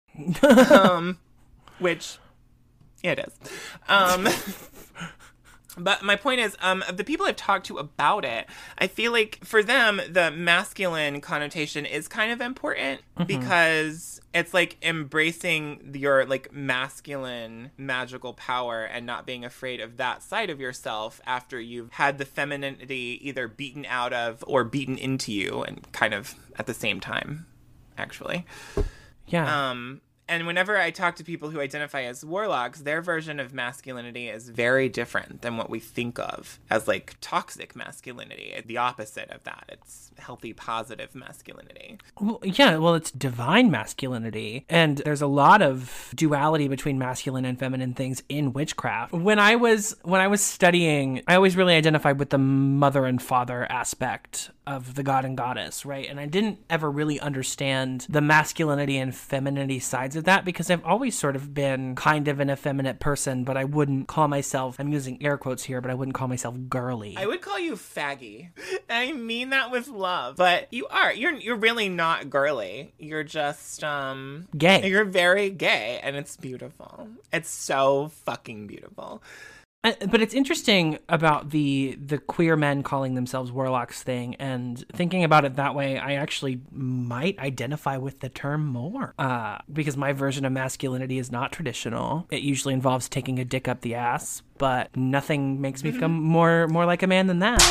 [SPEAKER 3] Which it is. But my point is, of the people I've talked to about it, I feel like for them, the masculine connotation is kind of important because it's like embracing your like masculine magical power and not being afraid of that side of yourself after you've had the femininity either beaten out of or beaten into you, and kind of at the same time, actually.
[SPEAKER 2] Yeah.
[SPEAKER 3] And whenever I talk to people who identify as warlocks, their version of masculinity is very different than what we think of as like toxic masculinity. The opposite of that. It's healthy, positive masculinity.
[SPEAKER 2] Well, it's divine masculinity. And there's a lot of duality between masculine and feminine things in witchcraft. When I was studying, I always really identified with the mother and father aspect of the god and goddess, right? And I didn't ever really understand the masculinity and femininity sides of that, because I've always sort of been kind of an effeminate person, but I wouldn't call myself, I'm using air quotes here, but I wouldn't call myself girly.
[SPEAKER 3] I would call you faggy. I mean that with love, but you are. You're really not girly. You're just
[SPEAKER 2] gay.
[SPEAKER 3] You're very gay, and it's beautiful. It's so fucking beautiful.
[SPEAKER 2] But it's interesting about the queer men calling themselves warlocks thing, and thinking about it that way, I actually might identify with the term more. Because my version of masculinity is not traditional. It usually involves taking a dick up the ass, but nothing makes me feel more like a man than that.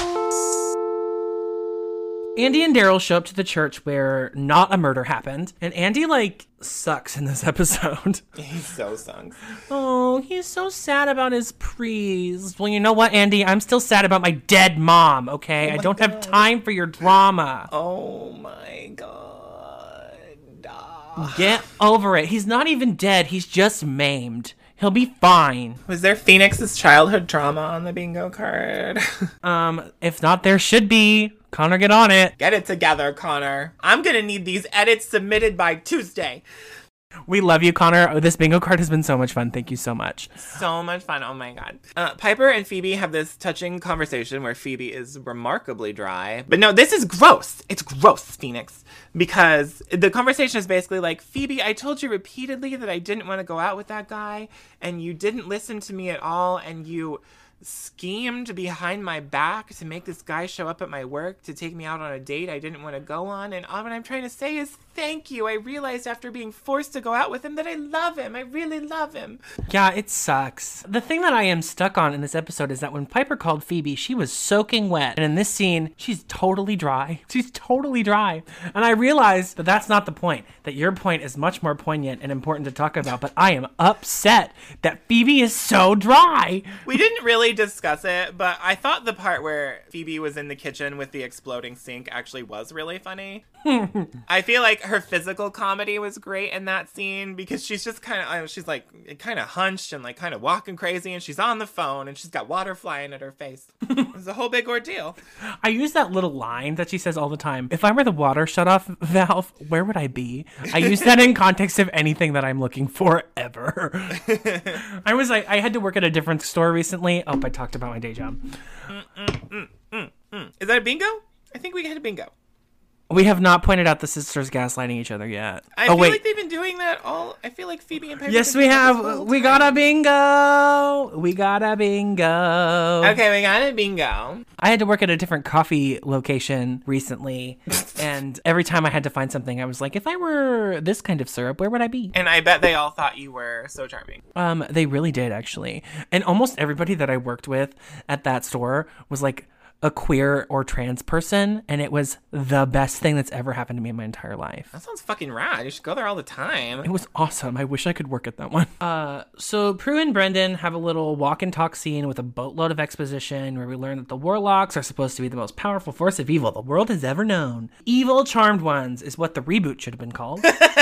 [SPEAKER 2] Andy and Daryl show up to the church where not a murder happened, and Andy, like, sucks in this episode.
[SPEAKER 3] He so sucks.
[SPEAKER 2] Oh, he's so sad about his priest. Well, you know what, Andy? I'm still sad about my dead mom, okay? I don't have time for your drama.
[SPEAKER 3] Oh my god.
[SPEAKER 2] Get over it. He's not even dead. He's just maimed. He'll be fine.
[SPEAKER 3] Was there Phoenix's childhood trauma on the bingo card?
[SPEAKER 2] If not, there should be. Connor, get on it.
[SPEAKER 3] Get it together, Connor. I'm gonna need these edits submitted by Tuesday.
[SPEAKER 2] We love you, Connor. Oh, this bingo card has been so much fun. Thank you so much.
[SPEAKER 3] So much fun. Oh my god. Piper and Phoebe have this touching conversation where Phoebe is remarkably dry. But no, this is gross. It's gross, Phoenix. Because the conversation is basically like, Phoebe, I told you repeatedly that I didn't want to go out with that guy, and you didn't listen to me at all, and you schemed behind my back to make this guy show up at my work to take me out on a date I didn't want to go on. And all what I'm trying to say is thank you. I realized after being forced to go out with him that I love him. I really love him.
[SPEAKER 2] Yeah, it sucks. The thing that I am stuck on in this episode is that when Piper called Phoebe, she was soaking wet. And in this scene, she's totally dry. She's totally dry. And I realize that that's not the point, that your point is much more poignant and important to talk about. But I am upset that Phoebe is so dry.
[SPEAKER 3] We didn't really discuss it, but I thought the part where Phoebe was in the kitchen with the exploding sink actually was really funny. I feel like her physical comedy was great in that scene because she's just she's like kind of hunched and like kind of walking crazy, and she's on the phone and she's got water flying at her face. It's a whole big ordeal.
[SPEAKER 2] I use that little line that she says all the time. If I were the water shutoff valve, where would I be? I use that in context of anything that I'm looking for ever. I had to work at a different store recently. Oh, I talked about my day job.
[SPEAKER 3] Is that a bingo? I think we had a bingo.
[SPEAKER 2] We have not pointed out the sisters gaslighting each other yet.
[SPEAKER 3] I feel like they've been doing that all. I feel like Phoebe and Piper.
[SPEAKER 2] Yes, we have. We got a bingo. We got a bingo.
[SPEAKER 3] Okay, we got a bingo.
[SPEAKER 2] I had to work at a different coffee location recently, and every time I had to find something, I was like, if I were this kind of syrup, where would I be?
[SPEAKER 3] And I bet they all thought you were so charming.
[SPEAKER 2] They really did, actually. And almost everybody that I worked with at that store was like a queer or trans person, and it was the best thing that's ever happened to me in my entire life.
[SPEAKER 3] That sounds fucking rad. You should go there all the time.
[SPEAKER 2] It was awesome. I wish I could work at that one. So Prue and Brendan have a little walk and talk scene with a boatload of exposition where we learn that the Warlocks are supposed to be the most powerful force of evil the world has ever known. Evil Charmed Ones is what the reboot should have been called.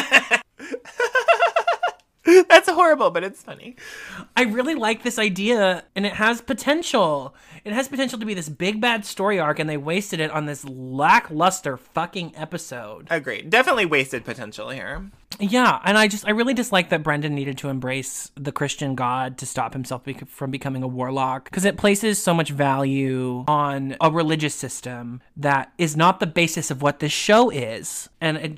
[SPEAKER 3] That's horrible, but it's funny.
[SPEAKER 2] I really like this idea, and it has potential. It has potential to be this big bad story arc, and they wasted it on this lackluster fucking episode.
[SPEAKER 3] Agreed. Definitely wasted potential here.
[SPEAKER 2] Yeah, and I really dislike that Brendan needed to embrace the Christian God to stop himself from becoming a warlock, because it places so much value on a religious system that is not the basis of what this show is, and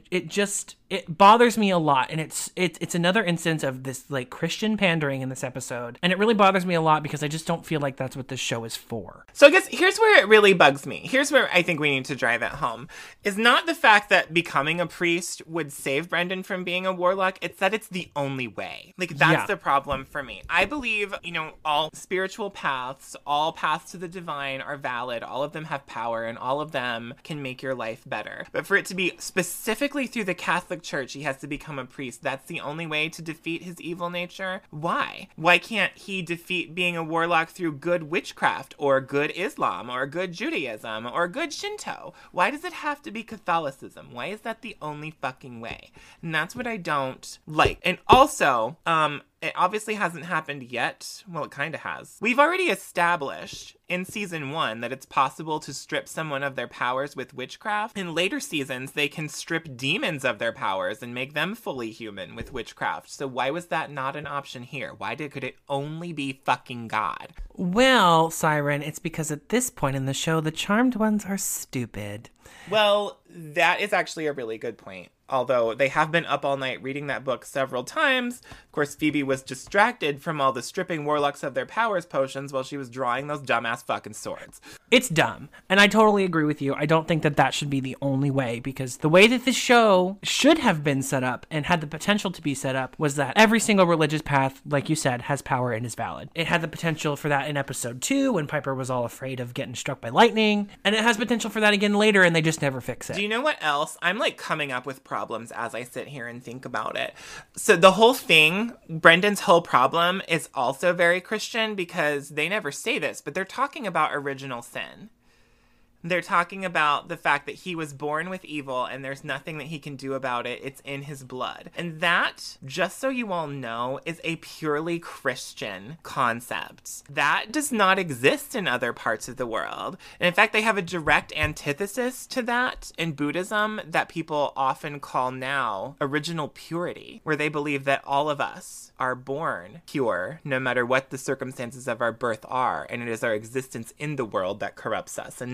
[SPEAKER 2] it bothers me a lot, and it's another instance of this like Christian pandering in this episode, and it really bothers me a lot because I just don't feel like that's what this show is for.
[SPEAKER 3] So I guess here's where it really bugs me. Here's where I think we need to drive it home. Is not the fact that becoming a priest would save Brendan from being a warlock, it's that it's the only way. Like, that's the problem for me. I believe, all spiritual paths, all paths to the divine are valid. All of them have power, and all of them can make your life better. But for it to be specifically through the Catholic Church, he has to become a priest. That's the only way to defeat his evil nature. Why? Why can't he defeat being a warlock through good witchcraft, or good Islam, or good Judaism, or good Shinto? Why does it have to be Catholicism? Why is that the only fucking way? And that's what I don't like. And also, it obviously hasn't happened yet. Well, it kind of has. We've already established in season 1 that it's possible to strip someone of their powers with witchcraft. In later seasons, they can strip demons of their powers and make them fully human with witchcraft. So why was that not an option here? Could it only be fucking God?
[SPEAKER 2] Well, Siren, it's because at this point in the show, the Charmed Ones are stupid.
[SPEAKER 3] Well, that is actually a really good point. Although they have been up all night reading that book several times. Of course, Phoebe was distracted from all the stripping warlocks of their powers potions while she was drawing those dumbass fucking swords.
[SPEAKER 2] It's dumb. And I totally agree with you. I don't think that that should be the only way, because the way that this show should have been set up and had the potential to be set up was that every single religious path, like you said, has power and is valid. It had the potential for that in episode 2 when Piper was all afraid of getting struck by lightning. And it has potential for that again later, and they just never fix it.
[SPEAKER 3] Do you know what else? I'm like coming up with problems as I sit here and think about it. So the whole thing, Brendan's whole problem is also very Christian, because they never say this, but they're talking about original sin. They're talking about the fact that he was born with evil and there's nothing that he can do about it. It's in his blood. And that, just so you all know, is a purely Christian concept. That does not exist in other parts of the world. And in fact, they have a direct antithesis to that in Buddhism that people often call now original purity, where they believe that all of us are born pure, no matter what the circumstances of our birth are, and it is our existence in the world that corrupts us and not the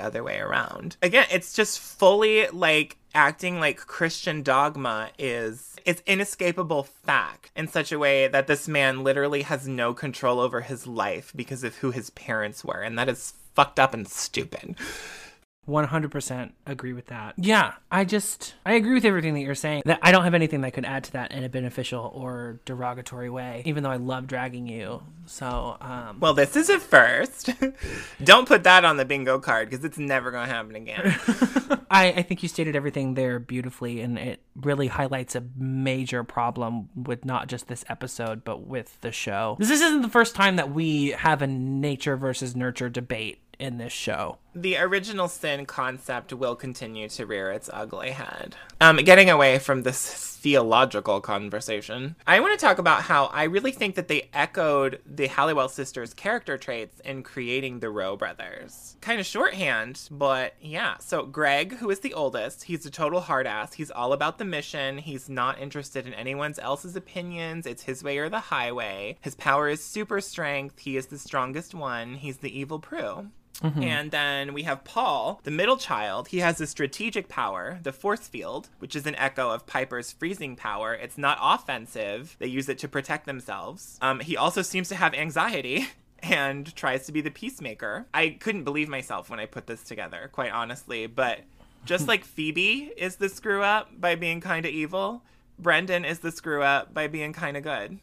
[SPEAKER 3] other way around. Again, it's just fully like acting like Christian dogma is it's inescapable fact in such a way that this man literally has no control over his life because of who his parents were. And that is fucked up and stupid.
[SPEAKER 2] 100% agree with that. Yeah, I agree with everything that you're saying. That I don't have anything that could add to that in a beneficial or derogatory way, even though I love dragging you. So,
[SPEAKER 3] well, this is a first. Don't put that on the bingo card because it's never going to happen again.
[SPEAKER 2] I think you stated everything there beautifully, and it really highlights a major problem with not just this episode, but with the show. This isn't the first time that we have a nature versus nurture debate in this show.
[SPEAKER 3] The original sin concept will continue to rear its ugly head. Getting away from this theological conversation, I want to talk about how I really think that they echoed the Halliwell sisters' character traits in creating the Rowe brothers. Kind of shorthand, but yeah. So Greg, who is the oldest, he's a total hard ass. He's all about the mission. He's not interested in anyone else's opinions. It's his way or the highway. His power is super strength. He is the strongest one. He's the evil Prue. Mm-hmm. And then we have Paul, the middle child. He has a strategic power, the force field, which is an echo of Piper's freezing power. It's not offensive. They use it to protect themselves. He also seems to have anxiety and tries to be the peacemaker. I couldn't believe myself when I put this together, quite honestly. But just like Phoebe is the screw up by being kind of evil, Brendan is the screw up by being kind of good.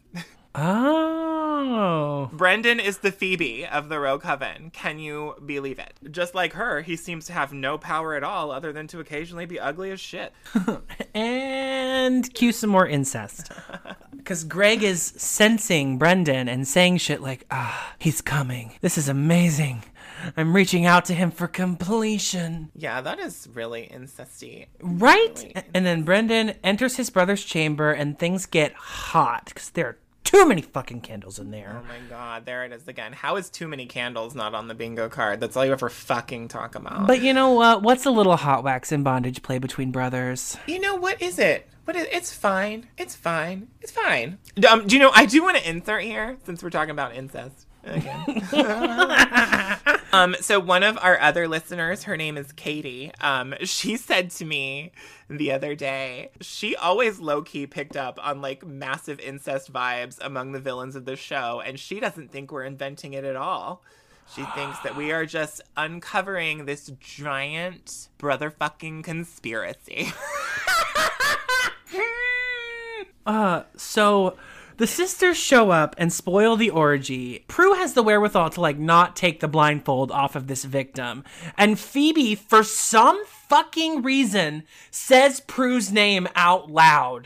[SPEAKER 2] Oh.
[SPEAKER 3] Brendan is the Phoebe of the Rowe Coven. Can you believe it? Just like her, he seems to have no power at all other than to occasionally be ugly as shit.
[SPEAKER 2] And cue some more incest. Because Greg is sensing Brendan and saying shit like, he's coming. This is amazing. I'm reaching out to him for completion.
[SPEAKER 3] Yeah, that is really incesty.
[SPEAKER 2] Right?
[SPEAKER 3] Really
[SPEAKER 2] and then Brendan enters his brother's chamber and things get hot because there are too many fucking candles in there.
[SPEAKER 3] Oh my god, there it is again. How is too many candles not on the bingo card? That's all you ever fucking talk about.
[SPEAKER 2] But you know what? What's a little hot wax and bondage play between brothers?
[SPEAKER 3] You know, what is it? It's fine. It's fine. It's fine. Do you know, I do want to insert here, since we're talking about incest. Okay. So one of our other listeners, her name is Katie, she said to me the other day, she always low-key picked up on like massive incest vibes among the villains of the show, and she doesn't think we're inventing it at all. She thinks that we are just uncovering this giant brother-fucking conspiracy.
[SPEAKER 2] So the sisters show up and spoil the orgy. Prue has the wherewithal to like not take the blindfold off of this victim. And Phoebe, for some fucking reason, says Prue's name out loud.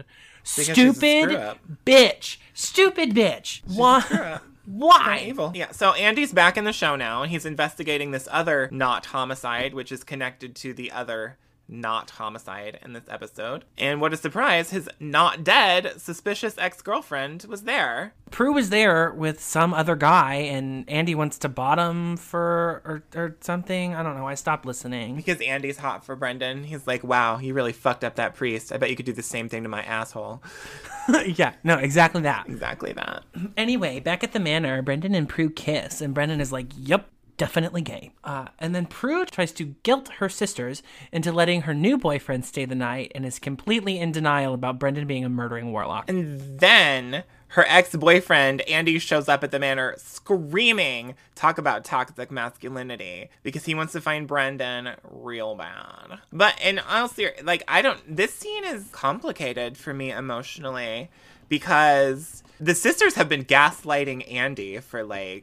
[SPEAKER 2] Stupid bitch. Stupid bitch. Why? Why?
[SPEAKER 3] Evil. Yeah, so Andy's back in the show now, and he's investigating this other not homicide, which is connected to the other not homicide in this episode. And what a surprise, his not dead suspicious ex-girlfriend was there.
[SPEAKER 2] Prue was there with some other guy, and Andy wants to bottom for or something. I don't know. I stopped listening.
[SPEAKER 3] Because Andy's hot for Brendan. He's like, wow, you really fucked up that priest. I bet you could do the same thing to my asshole.
[SPEAKER 2] Yeah, no, exactly that.
[SPEAKER 3] Exactly that.
[SPEAKER 2] Anyway, back at the manor, Brendan and Prue kiss, and Brendan is like, yep. Definitely gay. And then Prue tries to guilt her sisters into letting her new boyfriend stay the night and is completely in denial about Brendan being a murdering warlock.
[SPEAKER 3] And then her ex-boyfriend, Andy, shows up at the manor screaming, talk about toxic masculinity, because he wants to find Brendan real bad. But in all seriousness, like, this scene is complicated for me emotionally, because the sisters have been gaslighting Andy for like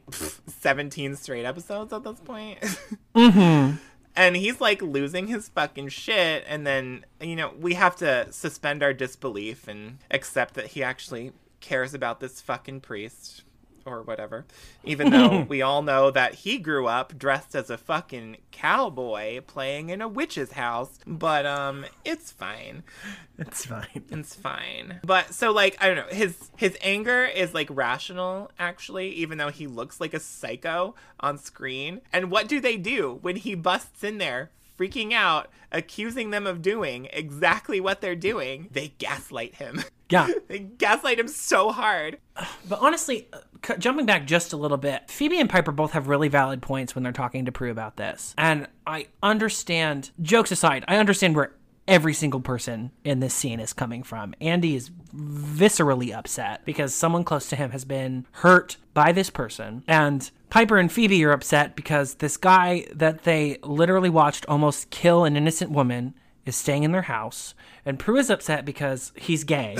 [SPEAKER 3] 17 straight episodes at this point.
[SPEAKER 2] Mm-hmm.
[SPEAKER 3] And he's like losing his fucking shit. And then, you know, we have to suspend our disbelief and accept that he actually cares about this fucking priest or whatever. Even though we all know that he grew up dressed as a fucking cowboy playing in a witch's house. But it's fine.
[SPEAKER 2] It's fine.
[SPEAKER 3] It's fine. But so like, I don't know, his anger is like rational actually, even though he looks like a psycho on screen. And what do when he busts in there freaking out, accusing them of doing exactly what they're doing? They gaslight him.
[SPEAKER 2] Yeah.
[SPEAKER 3] They gaslight him so hard.
[SPEAKER 2] But honestly, jumping back just a little bit, Phoebe and Piper both have really valid points when they're talking to Prue about this. And I understand, jokes aside, I understand where every single person in this scene is coming from. Andy is viscerally upset because someone close to him has been hurt by this person. And Piper and Phoebe are upset because this guy that they literally watched almost kill an innocent woman is staying in their house. And Prue is upset because he's gay.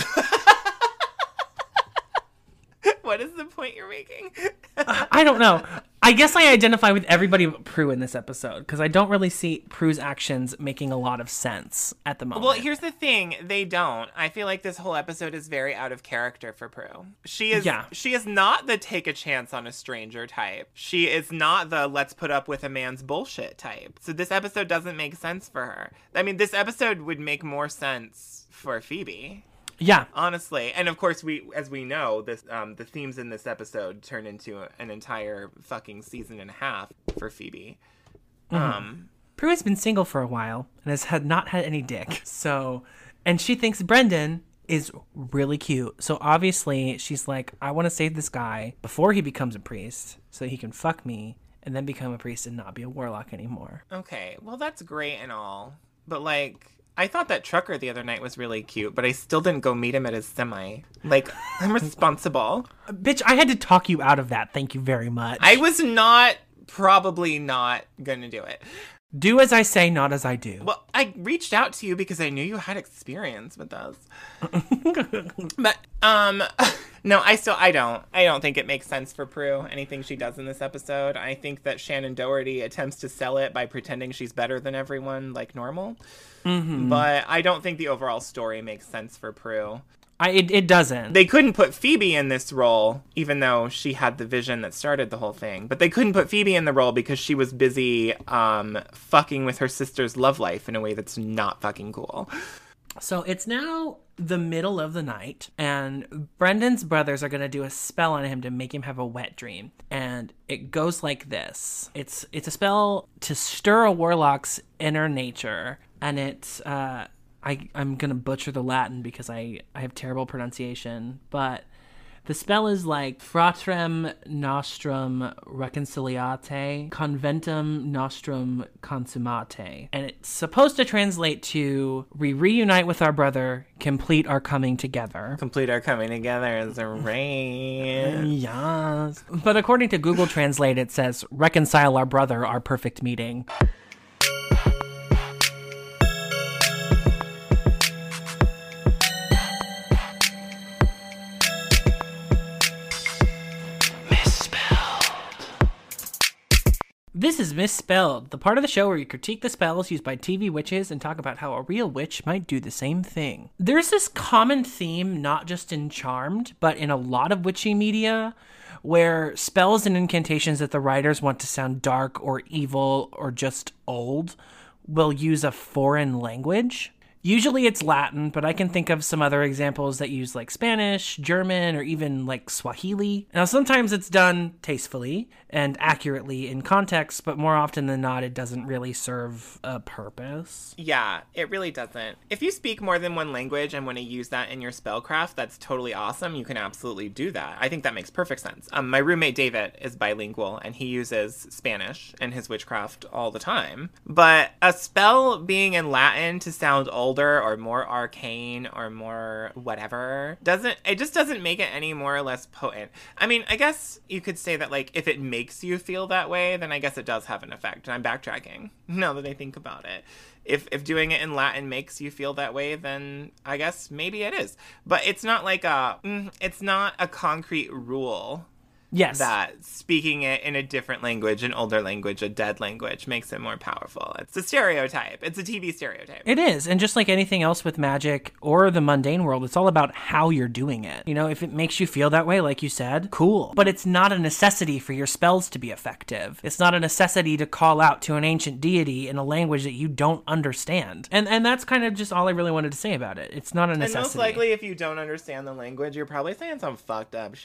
[SPEAKER 3] What is the point you're making?
[SPEAKER 2] I don't know. I guess I identify with everybody but Prue in this episode because I don't really see Prue's actions making a lot of sense at the moment.
[SPEAKER 3] Well, here's the thing. They don't. I feel like this whole episode is very out of character for Prue. She is not the take a chance on a stranger type. She is not the let's put up with a man's bullshit type. So this episode doesn't make sense for her. I mean, this episode would make more sense for Phoebe.
[SPEAKER 2] Yeah.
[SPEAKER 3] Honestly. And of course, as we know, this the themes in this episode turn into an entire fucking season and a half for Phoebe.
[SPEAKER 2] Prue has been single for a while and has not had any dick. So, and she thinks Brendan is really cute. So obviously she's like, I want to save this guy before he becomes a priest so he can fuck me and then become a priest and not be a warlock anymore.
[SPEAKER 3] Okay. Well, that's great and all. But like, I thought that trucker the other night was really cute, but I still didn't go meet him at his semi. Like, I'm responsible.
[SPEAKER 2] Bitch, I had to talk you out of that. Thank you very much.
[SPEAKER 3] I was probably not gonna do it.
[SPEAKER 2] Do as I say, not as I do.
[SPEAKER 3] Well, I reached out to you because I knew you had experience with us. But, no, I don't think it makes sense for Prue, anything she does in this episode. I think that Shannon Doherty attempts to sell it by pretending she's better than everyone, like normal. Mm-hmm. But I don't think the overall story makes sense for Prue.
[SPEAKER 2] It doesn't.
[SPEAKER 3] They couldn't put Phoebe in this role, even though she had the vision that started the whole thing. But they couldn't put Phoebe in the role because she was busy fucking with her sister's love life in a way that's not fucking cool.
[SPEAKER 2] So it's now the middle of the night, and Brendan's brothers are going to do a spell on him to make him have a wet dream. And it goes like this. It's a spell to stir a warlock's inner nature, and it's... I'm going to butcher the Latin because I have terrible pronunciation, but the spell is like Fratrem nostrum reconciliate, conventum nostrum consummate. And it's supposed to translate to, we reunite with our brother, complete our coming together.
[SPEAKER 3] Complete our coming together as a rain.
[SPEAKER 2] Yes. But according to Google Translate, it says, reconcile our brother, our perfect meeting. This is Misspelled, the part of the show where we critique the spells used by TV witches and talk about how a real witch might do the same thing. There's this common theme, not just in Charmed, but in a lot of witchy media, where spells and incantations that the writers want to sound dark or evil or just old will use a foreign language. Usually it's Latin, but I can think of some other examples that use like Spanish, German, or even like Swahili. Now, sometimes it's done tastefully and accurately in context, but more often than not, it doesn't really serve a purpose.
[SPEAKER 3] Yeah, it really doesn't. If you speak more than one language and want to use that in your spellcraft, that's totally awesome. You can absolutely do that. I think that makes perfect sense. My roommate David is bilingual, and he uses Spanish in his witchcraft all the time. But a spell being in Latin to sound old or more arcane or more whatever just doesn't make it any more or less potent. I mean, I guess you could say that like if it makes you feel that way, then I guess it does have an effect. And I'm backtracking now that I think about it. If doing it in Latin makes you feel that way, then I guess maybe it is. But it's not like it's not a concrete rule.
[SPEAKER 2] Yes.
[SPEAKER 3] That speaking it in a different language, an older language, a dead language, makes it more powerful. It's a stereotype. It's a TV stereotype.
[SPEAKER 2] It is. And just like anything else with magic or the mundane world, it's all about how you're doing it. You know, if it makes you feel that way, like you said, cool. But it's not a necessity for your spells to be effective. It's not a necessity to call out to an ancient deity in a language that you don't understand. And that's kind of just all I really wanted to say about it. It's not a necessity.
[SPEAKER 3] And most likely, if you don't understand the language, you're probably saying some fucked up shit.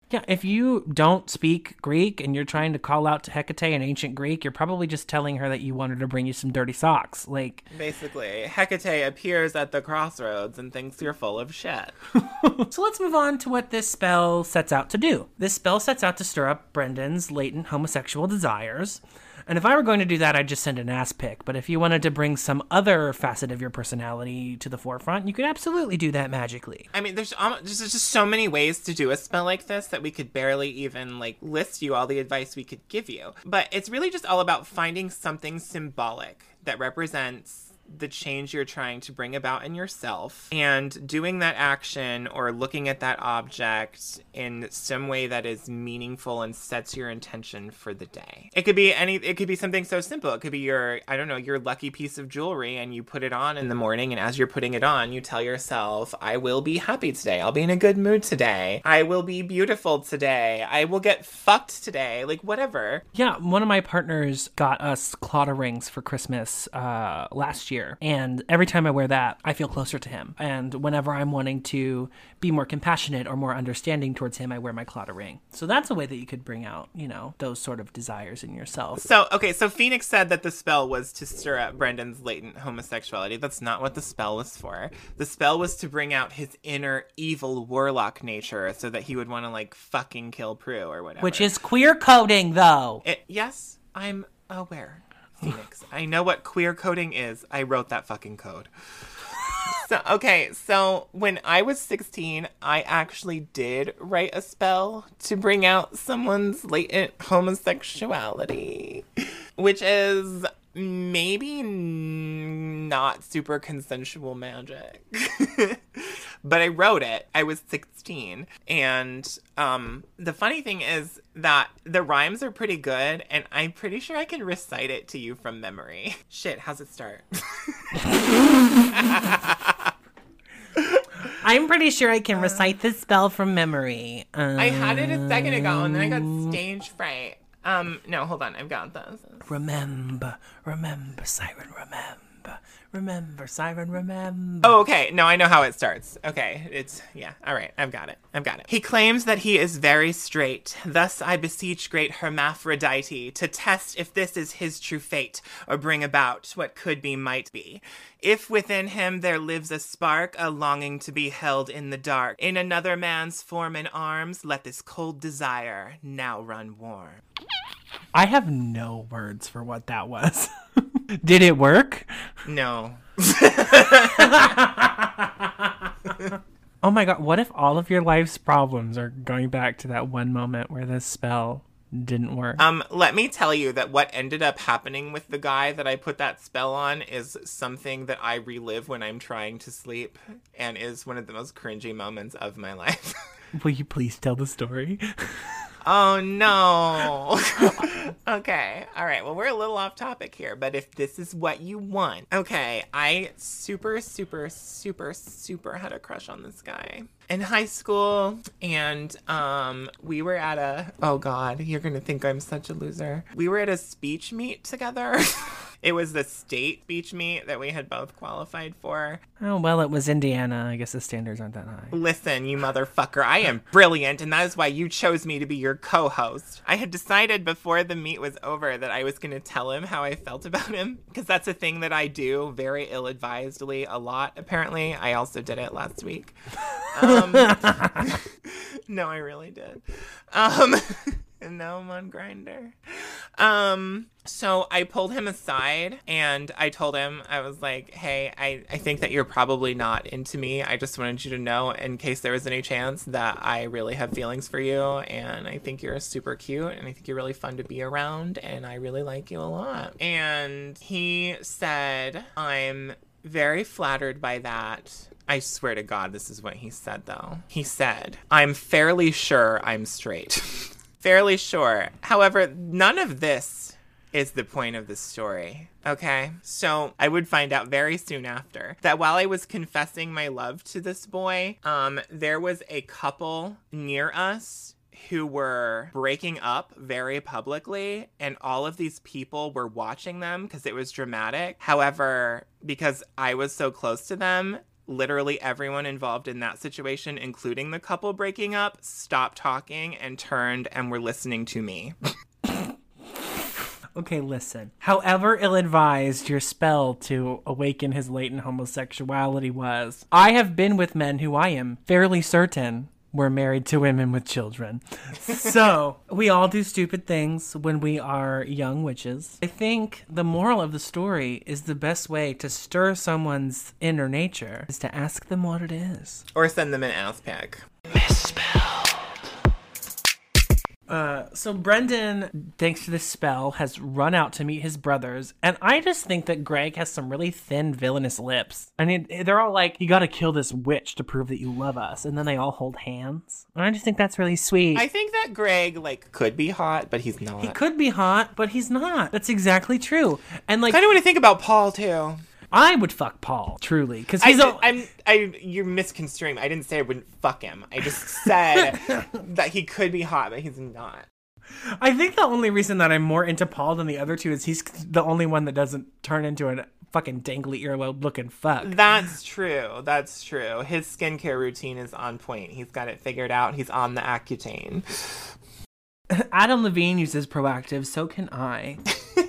[SPEAKER 2] Yeah, if you don't speak Greek and you're trying to call out to Hecate in ancient Greek, you're probably just telling her that you want her to bring you some dirty socks. Like,
[SPEAKER 3] Basically, Hecate appears at the crossroads and thinks you're full of shit.
[SPEAKER 2] so let's move on to what this spell sets out to do. This spell sets out to stir up Brendan's latent homosexual desires. And if I were going to do that, I'd just send an ass pic. But if you wanted to bring some other facet of your personality to the forefront, you could absolutely do that magically.
[SPEAKER 3] I mean, there's just so many ways to do a spell like this that we could barely even, like, list you all the advice we could give you. But it's really just all about finding something symbolic that represents the change you're trying to bring about in yourself and doing that action or looking at that object in some way that is meaningful and sets your intention for the day. It could be something so simple. It could be your lucky piece of jewelry, and you put it on in the morning, and as you're putting it on, you tell yourself, I will be happy today. I'll be in a good mood today. I will be beautiful today. I will get fucked today. Like, whatever.
[SPEAKER 2] Yeah, one of my partners got us Clawda rings for Christmas last year. And every time I wear that, I feel closer to him. And whenever I'm wanting to be more compassionate or more understanding towards him, I wear my Clawda ring. So that's a way that you could bring out, those sort of desires in yourself.
[SPEAKER 3] So Phoenix said that the spell was to stir up Brendan's latent homosexuality. That's not what the spell was for. The spell was to bring out his inner evil warlock nature so that he would want to, like, fucking kill Prue or whatever.
[SPEAKER 2] Which is queer coding, though.
[SPEAKER 3] Yes, I'm aware. Phoenix, I know what queer coding is. I wrote that fucking code. So when I was 16, I actually did write a spell to bring out someone's latent homosexuality, which is maybe not super consensual magic. But I wrote it. I was 16. And the funny thing is that the rhymes are pretty good, and I'm pretty sure I can recite it to you from memory. Shit, how's it start?
[SPEAKER 2] I'm pretty sure I can recite this spell from memory.
[SPEAKER 3] I had it a second ago, and then I got stage fright. No, hold on. I've got this.
[SPEAKER 2] Remember, Siren, remember, Siren, remember.
[SPEAKER 3] Oh, okay. No, I know how it starts. Okay. All right. I've got it. He claims that he is very straight. Thus I beseech great Hermaphrodite to test if this is his true fate, or bring about what could be might be. If within him there lives a spark, a longing to be held in the dark, in another man's form and arms, let this cold desire now run warm.
[SPEAKER 2] I have no words for what that was. Did it work?
[SPEAKER 3] No.
[SPEAKER 2] Oh my god, what if all of your life's problems are going back to that one moment where this spell didn't work?
[SPEAKER 3] Let me tell you that what ended up happening with the guy that I put that spell on is something that I relive when I'm trying to sleep, and is one of the most cringy moments of my life.
[SPEAKER 2] Will you please tell the story?
[SPEAKER 3] Oh, no. Okay. All right. Well, we're a little off topic here, but if this is what you want. Okay. I super had a crush on this guy in high school. And we were at oh God, you're going to think I'm such a loser. We were at a speech meet together. It was the state speech meet that we had both qualified for.
[SPEAKER 2] Oh, well, it was Indiana. I guess the standards aren't that high.
[SPEAKER 3] Listen, you motherfucker, I am brilliant, and that is why you chose me to be your co-host. I had decided before the meet was over that I was going to tell him how I felt about him, because that's a thing that I do very ill-advisedly a lot, apparently. I also did it last week. No, I really did. And now I'm on Grindr. So I pulled him aside and I told him, I was like, hey, I think that you're probably not into me. I just wanted you to know, in case there was any chance, that I really have feelings for you, and I think you're super cute, and I think you're really fun to be around, and I really like you a lot. And he said, I'm very flattered by that. I swear to God, this is what he said, though. He said, I'm fairly sure I'm straight. Fairly sure. However, none of this is the point of the story, okay? So I would find out very soon after that while I was confessing my love to this boy, there was a couple near us who were breaking up very publicly, and all of these people were watching them because it was dramatic. However, because I was so close to them, literally everyone involved in that situation, including the couple breaking up, stopped talking and turned and were listening to me.
[SPEAKER 2] Okay, listen. However ill-advised your spell to awaken his latent homosexuality was, I have been with men who I am fairly certain were married to women with children. So, we all do stupid things when we are young witches. I think the moral of the story is the best way to stir someone's inner nature is to ask them what it is.
[SPEAKER 3] Or send them an ass pic.
[SPEAKER 2] So Brendan, thanks to this spell, has run out to meet his brothers, and I just think that Greg has some really thin, villainous lips. I mean, they're all like, you gotta kill this witch to prove that you love us, and then they all hold hands. And I just think that's really sweet.
[SPEAKER 3] I think that Greg, like, could be hot, but he's not.
[SPEAKER 2] He could be hot, but he's not. That's exactly true. And like,
[SPEAKER 3] kind of what I think about Paul, too.
[SPEAKER 2] I would fuck Paul, truly, because
[SPEAKER 3] you're misconstruing me. I didn't say I wouldn't fuck him. I just said that he could be hot, but he's not.
[SPEAKER 2] I think the only reason that I'm more into Paul than the other two is he's the only one that doesn't turn into a fucking dangly earlobe looking fuck.
[SPEAKER 3] That's true. That's true. His skincare routine is on point. He's got it figured out. He's on the Accutane.
[SPEAKER 2] Adam Levine uses Proactiv, so can I.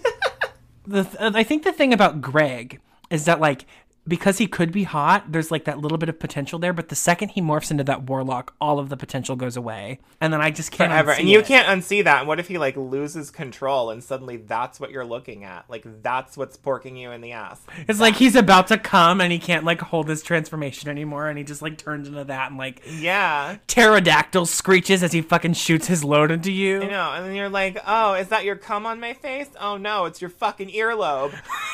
[SPEAKER 2] I think the thing about Greg is that, like, because he could be hot, there's, like, that little bit of potential there, but the second he morphs into that warlock, all of the potential goes away. And then I just can't
[SPEAKER 3] forever.
[SPEAKER 2] unsee
[SPEAKER 3] And you
[SPEAKER 2] it.
[SPEAKER 3] can't unsee that. And what if he, like, loses control and suddenly that's what you're looking at? Like, that's what's porking you in the ass.
[SPEAKER 2] It's like he's about to come and he can't, like, hold his transformation anymore, and he just, like, turns into that and, like,
[SPEAKER 3] Yeah.
[SPEAKER 2] pterodactyl screeches as he fucking shoots his load into you.
[SPEAKER 3] I know. And then you're like, oh, is that your cum on my face? Oh, no, it's your fucking earlobe.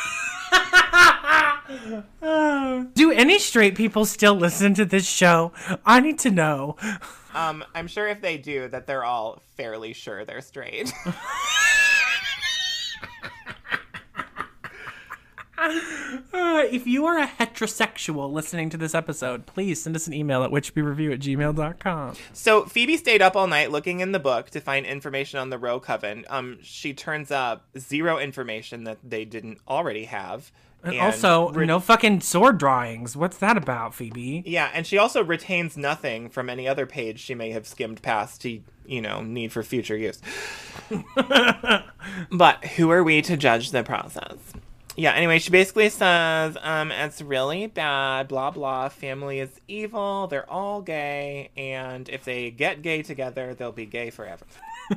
[SPEAKER 2] Do any straight people still listen to this show? I need to know.
[SPEAKER 3] I'm sure if they do, that they're all fairly sure they're straight.
[SPEAKER 2] If you are a heterosexual listening to this episode, please send us an email at witchbyreview@gmail.com.
[SPEAKER 3] So Phoebe stayed up all night looking in the book to find information on the Roe Coven. She turns up zero information that they didn't already have.
[SPEAKER 2] And also, no fucking sword drawings. What's that about, Phoebe?
[SPEAKER 3] Yeah, and she also retains nothing from any other page she may have skimmed past to, need for future use. But who are we to judge the process? Yeah, anyway, she basically says, it's really bad, blah, blah, family is evil, they're all gay, and if they get gay together, they'll be gay forever.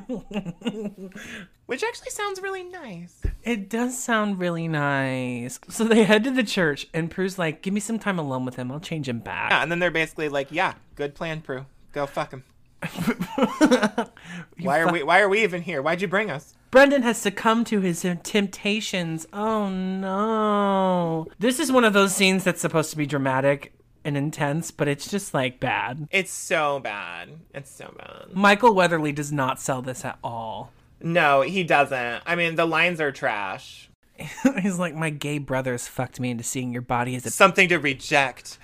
[SPEAKER 3] Which actually sounds really nice.
[SPEAKER 2] It does sound really nice. So they head to the church, and Prue's like, give me some time alone with him, I'll change him back.
[SPEAKER 3] Yeah, and then they're basically like, yeah, good plan, Prue. Go fuck him. Why are we even here? Why'd you bring us?
[SPEAKER 2] Brendan has succumbed to his temptations. Oh no. This is one of those scenes that's supposed to be dramatic and intense, but it's just like bad.
[SPEAKER 3] It's so bad. It's so bad.
[SPEAKER 2] Michael Weatherly does not sell this at all.
[SPEAKER 3] No, he doesn't. I mean, the lines are trash.
[SPEAKER 2] He's like, my gay brothers fucked me into seeing your body as a...
[SPEAKER 3] Something to reject.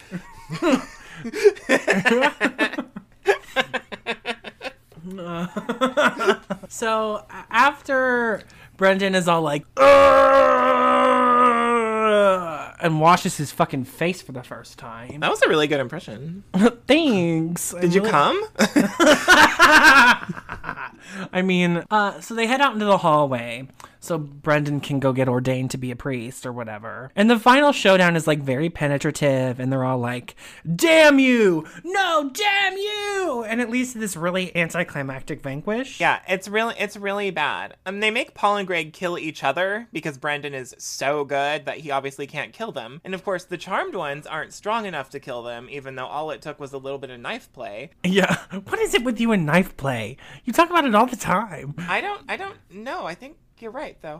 [SPEAKER 2] So after Brendan is all like, and washes his fucking face for the first time.
[SPEAKER 3] That was a really good impression.
[SPEAKER 2] Thanks.
[SPEAKER 3] Did you come?
[SPEAKER 2] I mean, so they head out into the hallway so Brendan can go get ordained to be a priest or whatever. And the final showdown is like very penetrative, and they're all like, damn you! No, damn you! And it leads to this really anticlimactic vanquish.
[SPEAKER 3] Yeah, it's really bad. They make Paul and Greg kill each other because Brendan is so good that he obviously can't kill them. And of course, the charmed ones aren't strong enough to kill them, even though all it took was a little bit of knife play.
[SPEAKER 2] Yeah. What is it with you and knife play? You talk about it all the time.
[SPEAKER 3] I don't know. I think you're right, though.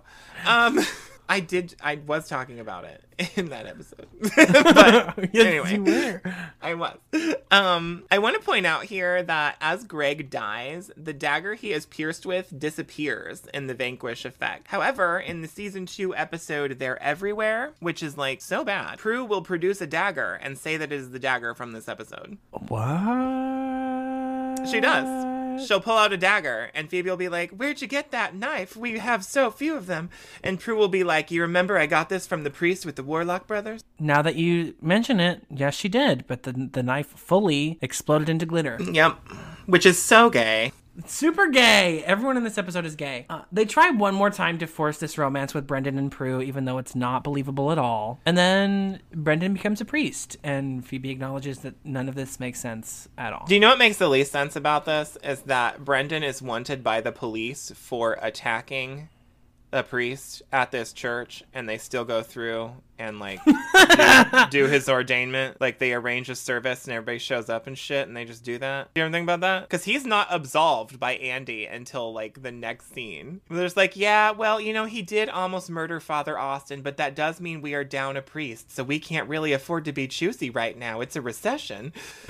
[SPEAKER 3] I was talking about it in that episode. But
[SPEAKER 2] Yes,
[SPEAKER 3] anyway,
[SPEAKER 2] you were.
[SPEAKER 3] I was. I want to point out here that as Greg dies, the dagger he is pierced with disappears in the Vanquish effect. However, in the season 2 episode, They're Everywhere, which is like so bad, Prue will produce a dagger and say that it is the dagger from this episode.
[SPEAKER 2] What?
[SPEAKER 3] She does.
[SPEAKER 2] that?
[SPEAKER 3] She'll pull out a dagger, and Phoebe will be like, "Where'd you get that knife? We have so few of them." And Prue will be like, "You remember I got this from the priest with the Warlock brothers?"
[SPEAKER 2] Now that you mention it, yes, she did. But the knife fully exploded into glitter.
[SPEAKER 3] Yep. Which is so gay.
[SPEAKER 2] Super gay. Everyone in this episode is gay. They try one more time to force this romance with Brendan and Prue, even though it's not believable at all. And then Brendan becomes a priest, and Phoebe acknowledges that none of this makes sense at all.
[SPEAKER 3] Do you know what makes the least sense about this? Is that Brendan is wanted by the police for attacking a priest at this church, and they still go through and like do his ordainment. Like they arrange a service and everybody shows up and shit, and they just do that. Do you ever think about that? Because he's not absolved by Andy until like the next scene. There's like, yeah, well, you know, he did almost murder Father Austin, but that does mean we are down a priest, so we can't really afford to be choosy right now. It's a recession.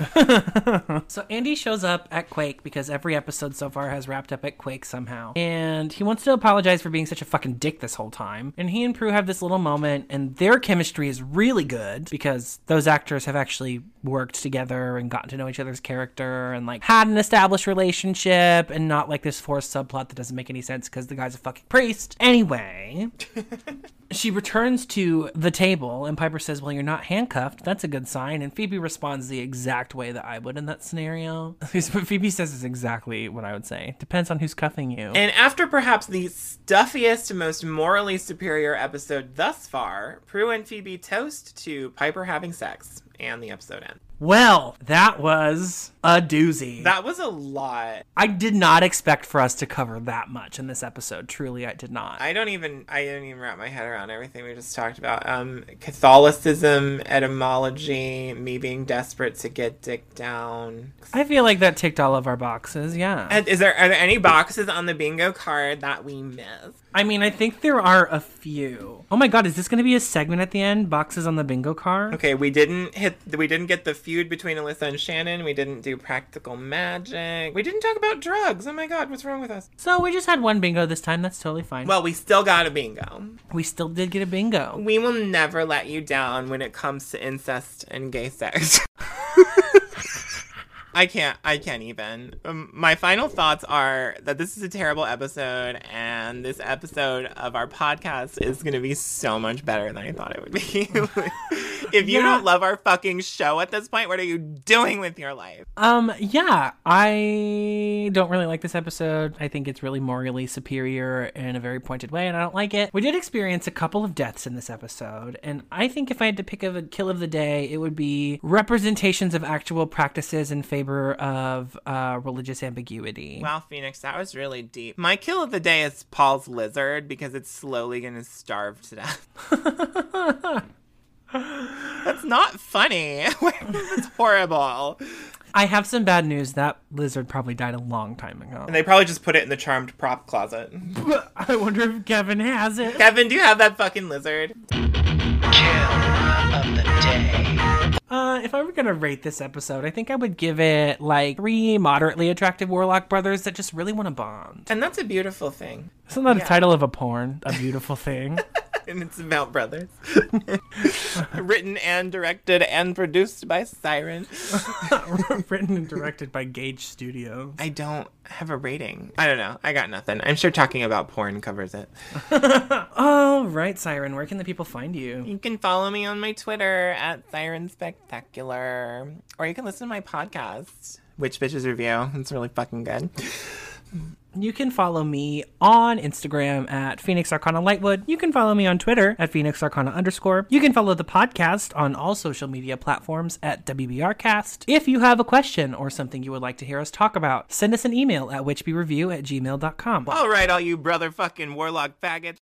[SPEAKER 2] So Andy shows up at Quake because every episode so far has wrapped up at Quake somehow. And he wants to apologize for being such a fucking dick this whole time. And he and Prue have this little moment, and their chemistry is really good because those actors have actually worked together and gotten to know each other's character and like had an established relationship and not like this forced subplot that doesn't make any sense because the guy's a fucking priest. Anyway, she returns to the table and Piper says, "Well, you're not handcuffed. That's a good sign." And Phoebe responds the exact way that I would in that scenario. What Phoebe says is exactly what I would say. Depends on who's cuffing you.
[SPEAKER 3] And after perhaps the stuffiest, most morally superior episode thus far, Prue and Phoebe toast to Piper having sex, and the episode ends.
[SPEAKER 2] Well, that was a doozy.
[SPEAKER 3] That was a lot.
[SPEAKER 2] I did not expect for us to cover that much in this episode. Truly, I did not.
[SPEAKER 3] I don't even wrap my head around everything we just talked about. Catholicism, etymology, me being desperate to get dick down.
[SPEAKER 2] I feel like that ticked all of our boxes, yeah.
[SPEAKER 3] And are there any boxes on the bingo card that we missed?
[SPEAKER 2] I mean, I think there are a few. Oh my god, is this going to be a segment at the end? Boxes on the bingo card?
[SPEAKER 3] Okay, we didn't get the feud between Alyssa and Shannon. We didn't do practical magic. We didn't talk about drugs. Oh my god, what's wrong with us?
[SPEAKER 2] So we just had one bingo this time. That's totally fine.
[SPEAKER 3] Well, we still got a bingo.
[SPEAKER 2] We still did get a bingo.
[SPEAKER 3] We will never let you down when it comes to incest and gay sex. I can't even. My final thoughts are that this is a terrible episode, and this episode of our podcast is going to be so much better than I thought it would be. If you don't love our fucking show at this point, what are you doing with your life?
[SPEAKER 2] Yeah, I don't really like this episode. I think it's really morally superior in a very pointed way, and I don't like it. We did experience a couple of deaths in this episode, and I think if I had to pick a kill of the day, it would be representations of actual practices in favor of religious ambiguity.
[SPEAKER 3] Wow, Phoenix, that was really deep. My kill of the day is Paul's lizard because it's slowly going to starve to death. That's not funny. It's horrible.
[SPEAKER 2] I have some bad news. That lizard probably died a long time ago.
[SPEAKER 3] And they probably just put it in the charmed prop closet.
[SPEAKER 2] I wonder if Kevin has it.
[SPEAKER 3] Kevin, do you have that fucking lizard?
[SPEAKER 4] Kill of the day.
[SPEAKER 2] If I were going to rate this episode, I think I would give it like 3 moderately attractive Warlock brothers that just really want to bond.
[SPEAKER 3] And that's a beautiful thing.
[SPEAKER 2] Isn't that a title of a porn? A beautiful thing.
[SPEAKER 3] And it's about brothers. Written and directed and produced by Siren.
[SPEAKER 2] Written and directed by Gage Studios.
[SPEAKER 3] I don't have a rating. I don't know. I got nothing. I'm sure talking about porn covers it.
[SPEAKER 2] All right, Siren. Where can the people find you?
[SPEAKER 3] You can follow me on my Twitter at Siren Spectacular. Or you can listen to my podcast, Witch Bitches Review. It's really fucking good.
[SPEAKER 2] You can follow me on Instagram at Phoenix Arcana Lightwood. You can follow me on Twitter at Phoenix Arcana _. You can follow the podcast on all social media platforms at WBRcast. If you have a question or something you would like to hear us talk about, send us an email at witchbyreview@gmail.com.
[SPEAKER 3] All right, all you brother fucking warlock faggots.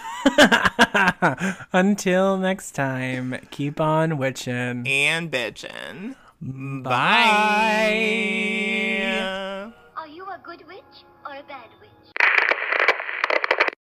[SPEAKER 2] Until next time, keep on witching.
[SPEAKER 3] And bitchin'.
[SPEAKER 2] Bye.
[SPEAKER 3] Bye.
[SPEAKER 1] Are you a good witch or a bad witch?